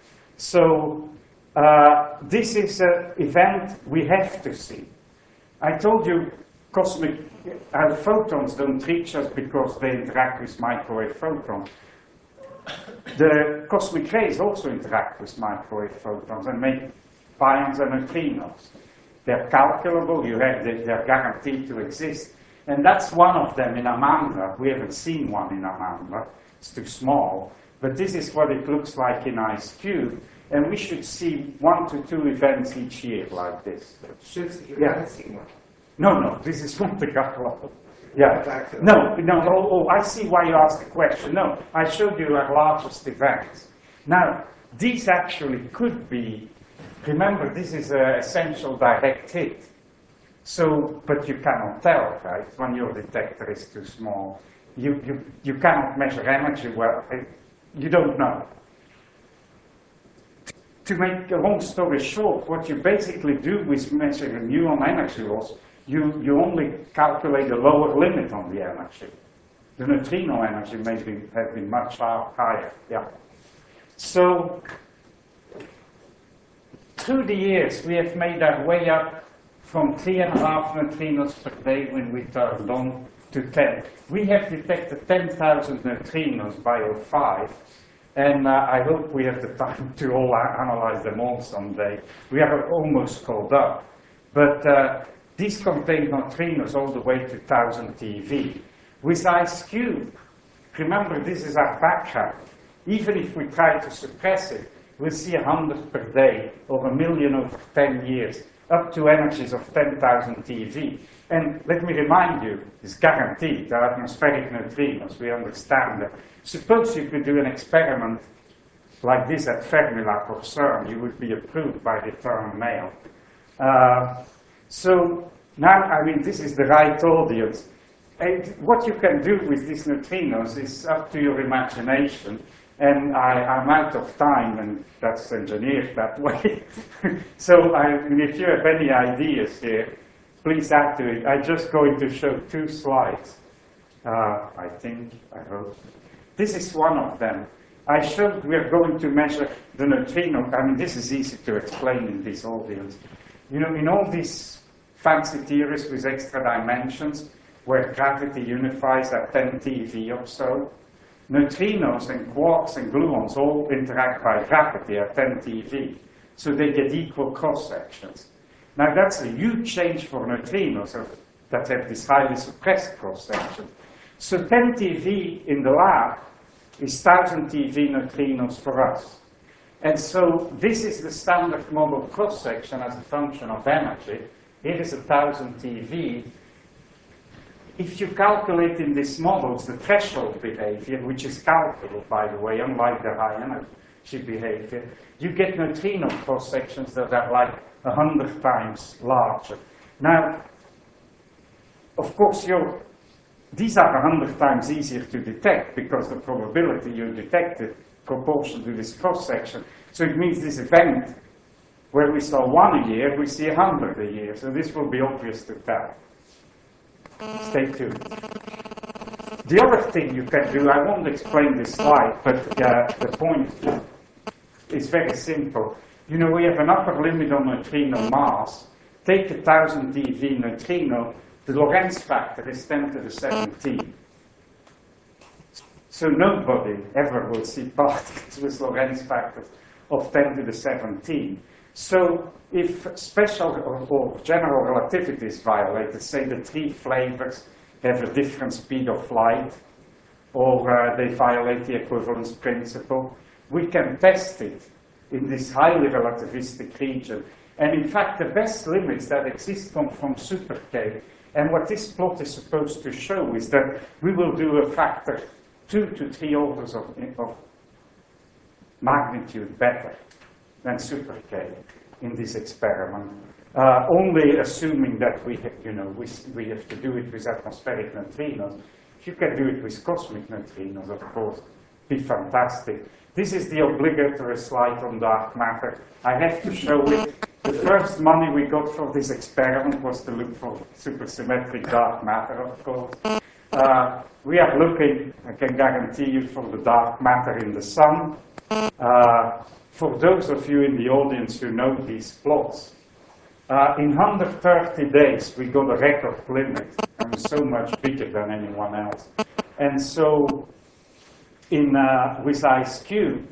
Speaker 2: So uh, this is an event we have to see. I told you cosmic uh, photons don't reach us because they interact with microwave photons. The cosmic rays also interact with microwave photons and make pions and neutrinos. They're calculable, you have the, they're guaranteed to exist. And that's one of them in Amandla. We haven't seen one in Amandla. It's too small. But this is what it looks like in IceCube. And we should see one to two events each year like this.
Speaker 1: Should you
Speaker 2: Yeah.
Speaker 1: haven't seen one?
Speaker 2: No, no, this is Monte Carlo. Yeah. No, no, oh, oh, I see why you asked the question. No, I showed you our largest events. Now, these actually could be, remember, this is an essential direct hit. So, but you cannot tell, right, when your detector is too small. You, you, you cannot measure energy well. You don't know. To make a long story short, what you basically do with measuring muon energy loss, you, you only calculate the lower limit on the energy. The neutrino energy may be, have been much higher. Yeah. So, through the years, we have made our way up from three and a half neutrinos per day when we turned on to ten. We have detected ten thousand neutrinos by oh five. And uh, I hope we have the time to all analyze them all someday. We are almost caught up. But uh, these contain neutrinos all the way to one thousand T V. With IceCube, remember this is our background. Even if we try to suppress it, we'll see one hundred per day or a million over ten years, up to energies of ten thousand T V. And let me remind you, it's guaranteed, there are atmospheric neutrinos, we understand that. Suppose you could do an experiment like this at Fermilab or CERN, you would be approved by return mail. Uh, so now, I mean, this is the right audience. And what you can do with these neutrinos is up to your imagination. And I, I'm out of time, and that's engineered that way. So I mean, if you have any ideas here, please add to it. I'm just going to show two slides. Uh, I think, I hope. This is one of them. I showed we're going to measure the neutrino. I mean, this is easy to explain in this audience. You know, in all these fancy theories with extra dimensions, where gravity unifies at ten T V or so, neutrinos and quarks and gluons all interact by gravity at ten T V. So they get equal cross-sections. Now that's a huge change for neutrinos that have this highly suppressed cross-section. So ten T V in the lab is one thousand T V neutrinos for us. And so this is the standard model cross-section as a function of energy. Here is one thousand T V. If you calculate in these models the threshold behavior, which is calculable, by the way, unlike the high energy behavior, you get neutrino cross-sections that are like a hundred times larger. Now, of course, you're, these are a hundred times easier to detect because the probability you detect it proportional to this cross-section. So it means this event, where we saw one a year, we see a hundred a year. So this will be obvious to tell. Stay tuned. The other thing you can do, I won't explain this slide, but uh, the point is very simple. You know, we have an upper limit on neutrino mass. Take a one thousand T V neutrino, the Lorentz factor is ten to the seventeen. So nobody ever will see particles with Lorentz factors of ten to the seventeen. So if special or, or general relativity is violated, say the three flavors have a different speed of light, or uh, they violate the equivalence principle, we can test it in this highly relativistic region. And in fact, the best limits that exist come from super K. And what this plot is supposed to show is that we will do a factor two to three orders of, of magnitude better than super K in this experiment, uh, only assuming that we, have, you know, we, we have to do it with atmospheric neutrinos. If you can do it with cosmic neutrinos, of course, be fantastic. This is the obligatory slide on dark matter. I have to show it. The first money we got for this experiment was to look for supersymmetric dark matter, of course. Uh, we are looking, I can guarantee you, for the dark matter in the sun. Uh, for those of you in the audience who know these plots, Uh, in one hundred thirty days, we got a record limit, and so much bigger than anyone else. And so, in uh, with IceCube,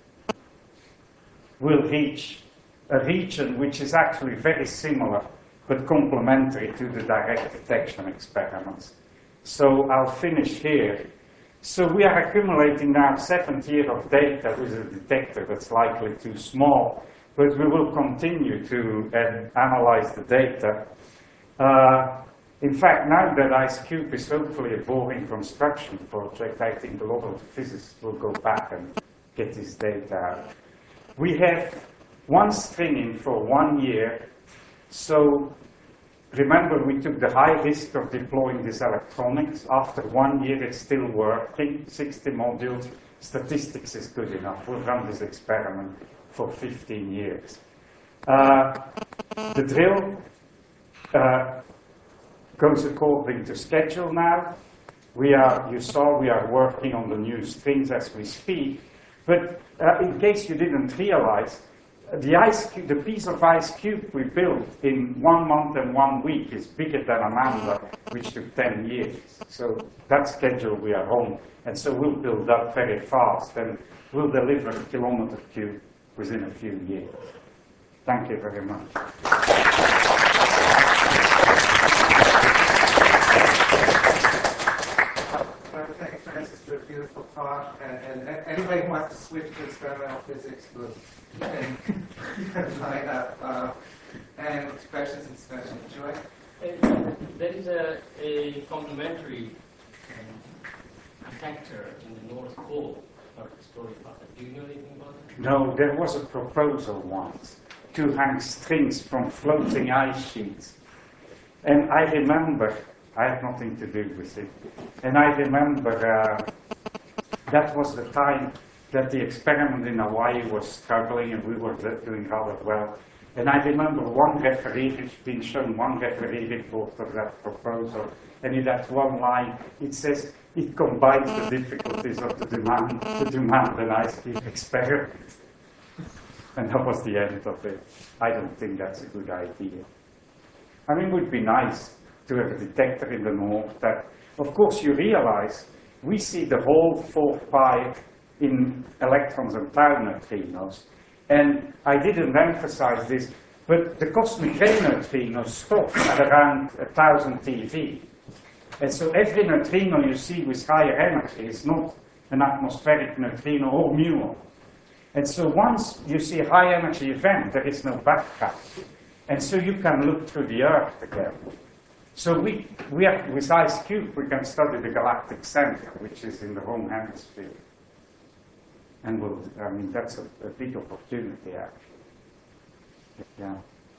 Speaker 2: we'll reach a region which is actually very similar, but complementary to the direct detection experiments. So I'll finish here. So we are accumulating now seventh year of data with a detector that's likely too small, but we will continue to uh, analyze the data. Uh, in fact, now that IceCube is hopefully a boring construction project, I think a lot of the physicists will go back and get this data out. We have one string in for one year, so remember we took the high risk of deploying this electronics. After one year it's still working, sixty modules, statistics is good enough. We'll run this experiment for fifteen years. Uh, the drill uh, goes according to schedule now. We are, you saw, we are working on the new strings as we speak. But uh, in case you didn't realize, the, ice cube, the piece of IceCube we built in one month and one week is bigger than Amanda, which took ten years. So that schedule we are on. And so we'll build up very fast and we'll deliver a kilometer cube within a few years. Thank you very much.
Speaker 1: Thanks, Francis, for a beautiful talk. And, and anybody who wants to switch to experimental physics will can, can line up. Uh, and questions and discussion. Joy?
Speaker 3: Uh, there is a, a complementary um, detector in the North Pole. Not exploring about that. Do you know anything about that?
Speaker 2: No, there was a proposal once to hang strings from floating ice sheets. And I remember, I had nothing to do with it, and I remember uh, that was the time that the experiment in Hawaii was struggling and we were doing rather well. And I remember one referee, being shown one referee report of that proposal, and in that one line it says, it combines the difficulties of the demand, the demand and IceCube experiment. And that was the end of it. I don't think that's a good idea. I mean, it would be nice to have a detector in the north that, of course, you realize we see the whole fourth pi in electrons and tau neutrinos. And I didn't emphasize this, but the cosmic ray neutrinos stop at around one thousand T V. And so every neutrino you see with higher energy is not an atmospheric neutrino or muon. And so once you see a high energy event, there is no background. And so you can look through the Earth again. So we, we are, with IceCube, we can study the galactic center, which is in the home hemisphere. And we'll, I mean, that's a, a big opportunity, actually. Yeah.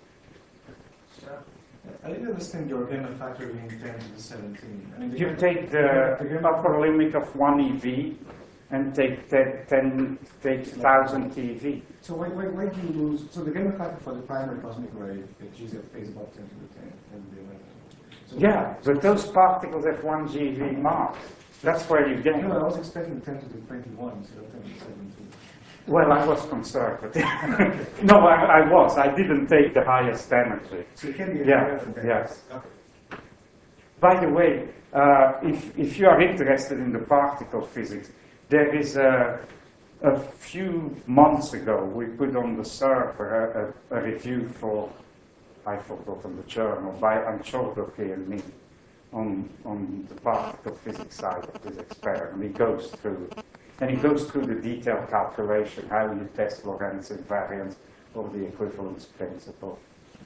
Speaker 1: Sure.
Speaker 4: I didn't understand your gamma factor being ten to the seventeen. I mean, the
Speaker 2: You
Speaker 4: gamma-
Speaker 2: take the
Speaker 4: the gamma-
Speaker 2: upper limit of one E V and take ten, ten, take one thousand T V.
Speaker 4: So why, why, why do you lose? So the gamma factor for the primary cosmic ray at G Z is about ten to the ten. And the, so
Speaker 2: Yeah, but those particles have one G V mass. That's where you get.
Speaker 4: No, I was expecting ten to the twenty-one instead of ten to the seventeen.
Speaker 2: Well, I was conservative. No, I, I was. I didn't take the highest energy.
Speaker 4: So it can be
Speaker 2: Yeah,
Speaker 4: higher than that.
Speaker 2: yes.
Speaker 4: Okay.
Speaker 2: By the way, uh, if, if you are interested in the particle physics, there is a, a few months ago, we put on the server a, a, a review for, I forgot on the journal, by Anchodoke and me on, on the particle physics side of this experiment. He goes through it. And he goes through the detailed calculation, how you test Lorentz invariance or the equivalence principle.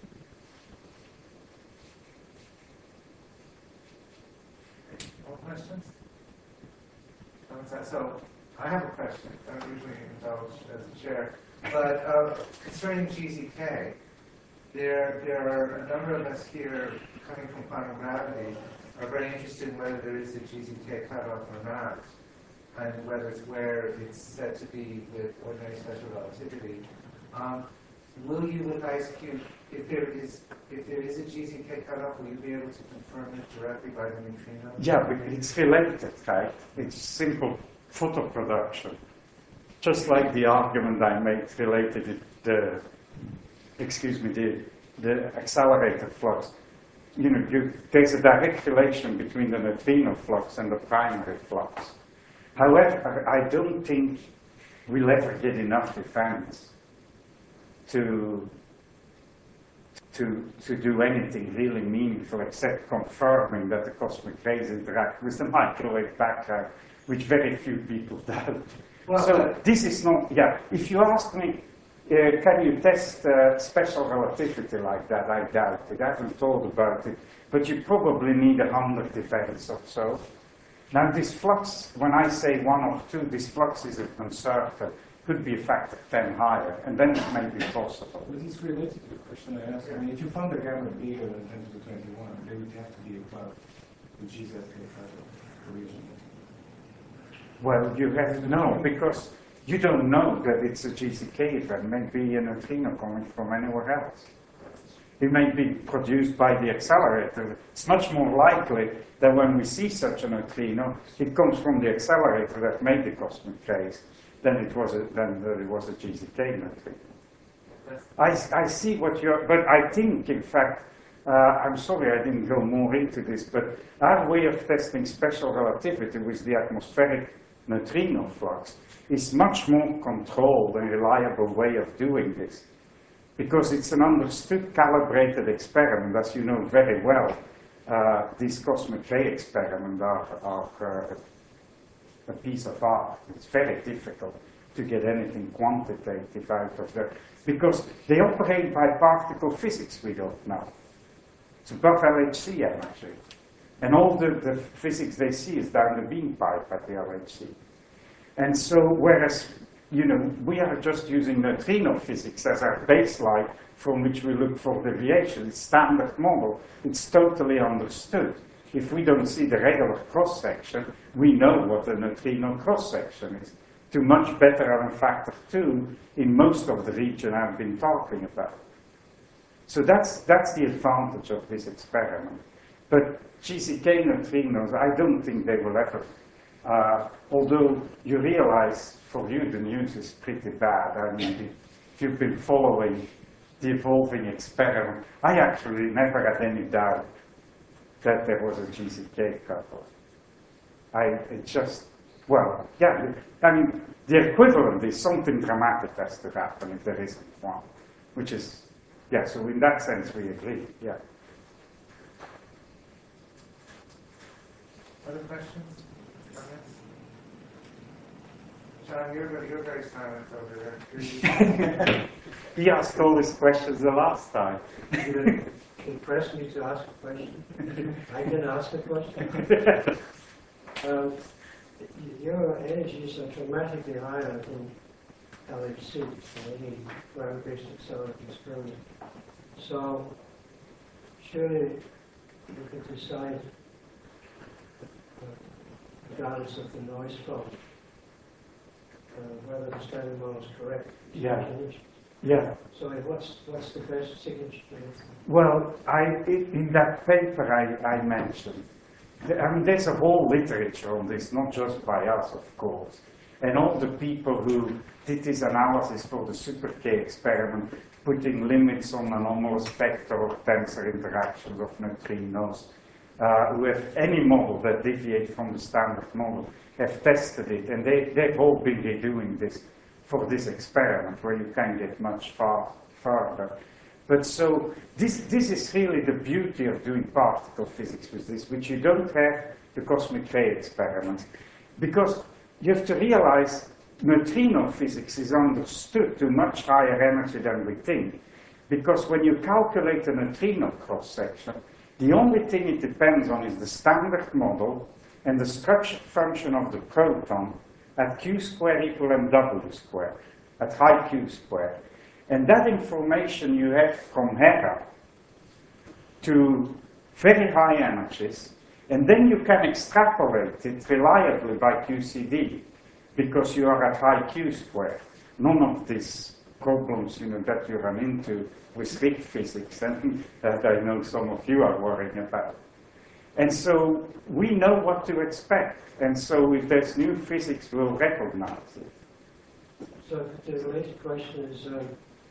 Speaker 1: More questions? So I have a question. I don't usually indulge as a chair, but uh, concerning G Z K, there there are a number of us here coming from quantum gravity are very interested in whether there is a G Z K cutoff or not, and whether it's where it's said to be with ordinary special relativity. Um, will you, with IceCube, if there is if there is a G Z K cutoff, will you be able to confirm it directly by the neutrino?
Speaker 2: Yeah, but it's related, right? It's simple photo production. Just like the argument I made related to the, excuse me, the the accelerated flux, you know, you, there's a direct relation between the neutrino flux and the primary flux. However, I don't think we'll ever get enough events to, to, to do anything really meaningful except confirming that the cosmic rays interact with the microwave background, which very few people do.
Speaker 1: Well,
Speaker 2: so
Speaker 1: uh,
Speaker 2: this is not, yeah, if you ask me, uh, can you test uh, special relativity like that, I doubt it. I haven't thought about it, but you probably need a hundred events or so. Now this flux, when I say one or two, this flux is uncertain, could be a factor of ten higher, and then it may be possible.
Speaker 4: But it's related to the question I asked. I mean, if you found the gamma bigger than ten to the twenty-one, they would have to be above the G Z K region.
Speaker 2: Well, you have to know, because you don't know that it's a G Z K event. Maybe a neutrino coming from anywhere else. It may be produced by the accelerator. It's much more likely that when we see such a neutrino, it comes from the accelerator that made the cosmic rays than it was a, than that it was a G Z K neutrino. I, I see what you're, but I think, in fact, uh, I'm sorry I didn't go more into this, but our way of testing special relativity with the atmospheric neutrino flux is much more controlled and reliable way of doing this, because it's an understood calibrated experiment, as you know very well. Uh, these cosmic ray experiments are, are uh, a piece of art. It's very difficult to get anything quantitative out of them, because they operate by particle physics we don't know. It's above L H C energy. And all the, the physics they see is down the beam pipe at the L H C. And so, whereas, you know, we are just using neutrino physics as our baseline from which we look for deviation. It's standard model. It's totally understood. If we don't see the regular cross-section, we know what the neutrino cross-section is. To much better than factor two in most of the region I've been talking about. So that's, that's the advantage of this experiment. But G Z K neutrinos, I don't think they will ever, uh, although you realize for you the news is pretty bad. I mean, if you've been following the evolving experiment, I actually never had any doubt that there was a G Z K couple. I, it just, well, yeah, I mean, the equivalent is something dramatic has to happen if there isn't one, which is, yeah, so in that sense we agree, yeah.
Speaker 1: Other questions? Comments? John, you're, very- you're very silent over there.
Speaker 2: He asked all these questions the last time.
Speaker 5: You impressed me to ask a question. I can ask a question. Um, your energies are dramatically higher than L H C, or any ground-based accelerating experiment. So, surely you could decide, uh, regardless of the noise flow, uh, whether the standard model is correct.
Speaker 2: Yeah.
Speaker 5: Can you-
Speaker 2: Yeah.
Speaker 5: So what's, what's the best signature?
Speaker 2: Well, I, in that paper I, I mentioned, I mean, there's a whole literature on this, not just by us, of course. And all the people who did this analysis for the Super K experiment, putting limits on anomalous vector or tensor interactions of neutrinos, uh, who have any model that deviates from the standard model, have tested it, and they, they've all been redoing this for this experiment, where you can get much far further. But so, this, this is really the beauty of doing particle physics with this, which you don't have the cosmic ray experiments. Because you have to realize neutrino physics is understood to much higher energy than we think. Because when you calculate a neutrino cross-section, the only thing it depends on is the standard model and the structure function of the proton at q squared equal mw squared, at high q squared. And that information you have from Hera to very high energies, and then you can extrapolate it reliably by Q C D, because you are at high q squared. None of these problems, you know, that you run into with Rick physics, and that I know some of you are worrying about. And so we know what to expect. And so if there's new physics, we'll recognize it.
Speaker 5: So the related question is, um,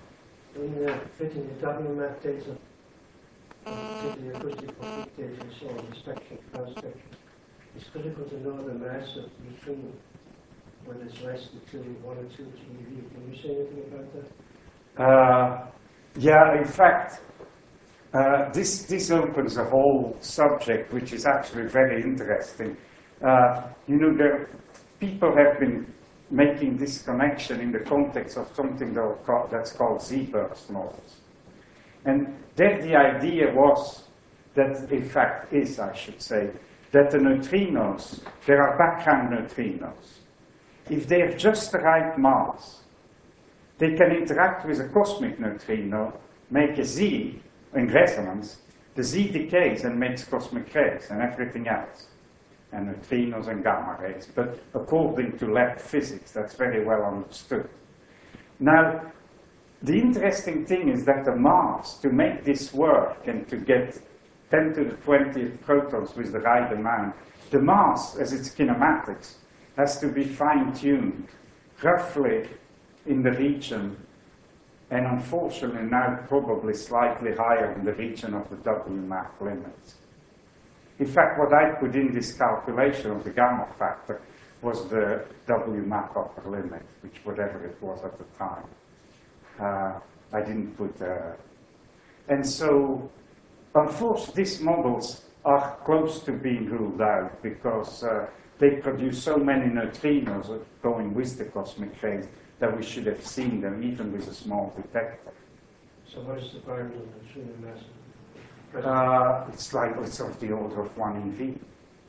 Speaker 5: in uh, fitting the W map data, particularly acoustic peak data and so on, the spectrum, power spectrum, it's critical to know the mass of neutrino when it's less than two, one or two GeV. Can you say anything about that?
Speaker 2: Uh, yeah, in fact, uh, this, this opens a whole subject which is actually very interesting. Uh, you know, there, people have been making this connection in the context of something that are called, that's called Z-burst models. And there the idea was, that in fact is, I should say, that the neutrinos, there are background neutrinos. If they have just the right mass, they can interact with a cosmic neutrino, make a Z in resonance, the Z decays and makes cosmic rays and everything else, and neutrinos and gamma rays. But according to lab physics, that's very well understood. Now, the interesting thing is that the mass, to make this work and to get ten to the twentieth protons with the right amount, the mass, as its kinematics, has to be fine-tuned, roughly in the region, and unfortunately now probably slightly higher in the region of the W map limits. In fact, what I put in this calculation of the gamma factor was the W map upper limit, which whatever it was at the time. Uh, I didn't put, uh, and so, unfortunately, these models are close to being ruled out because uh, they produce so many neutrinos going with the cosmic rays that we should have seen them even with a small detector.
Speaker 5: So what is the primary neutrino mass?
Speaker 2: Uh, it's like it's of the order of one E V.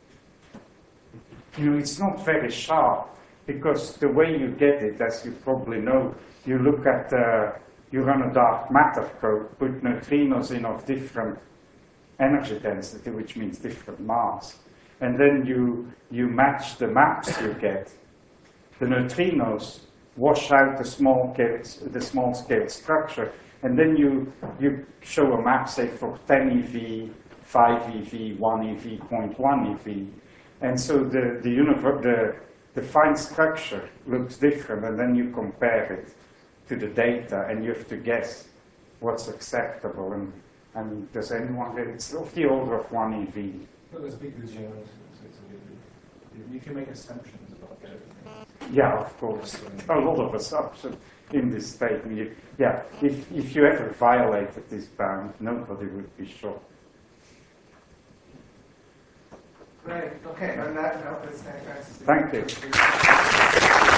Speaker 2: You know, it's not very sharp because the way you get it, as you probably know, you look at, uh, you run a dark matter probe, put neutrinos in of different energy density, which means different mass, and then you, you match the maps you get. The neutrinos wash out the small scale, the small scale structure, and then you, you show a map, say, for ten E V, five E V, one E V, zero point one E V. And so the, the, the, the fine structure looks different, and then you compare it to the data, and you have to guess what's acceptable. And, and does anyone get it? It's of the order of one E V.
Speaker 4: Well, there's big degeneracy, so it's a bit, you can make assumptions about everything.
Speaker 2: Yeah, of course. A lot of assumptions in this statement. You, yeah, if, if you ever violated this bound, nobody would be shocked.
Speaker 1: Great. Okay, on that note, let's thank Francis.
Speaker 2: Thank you.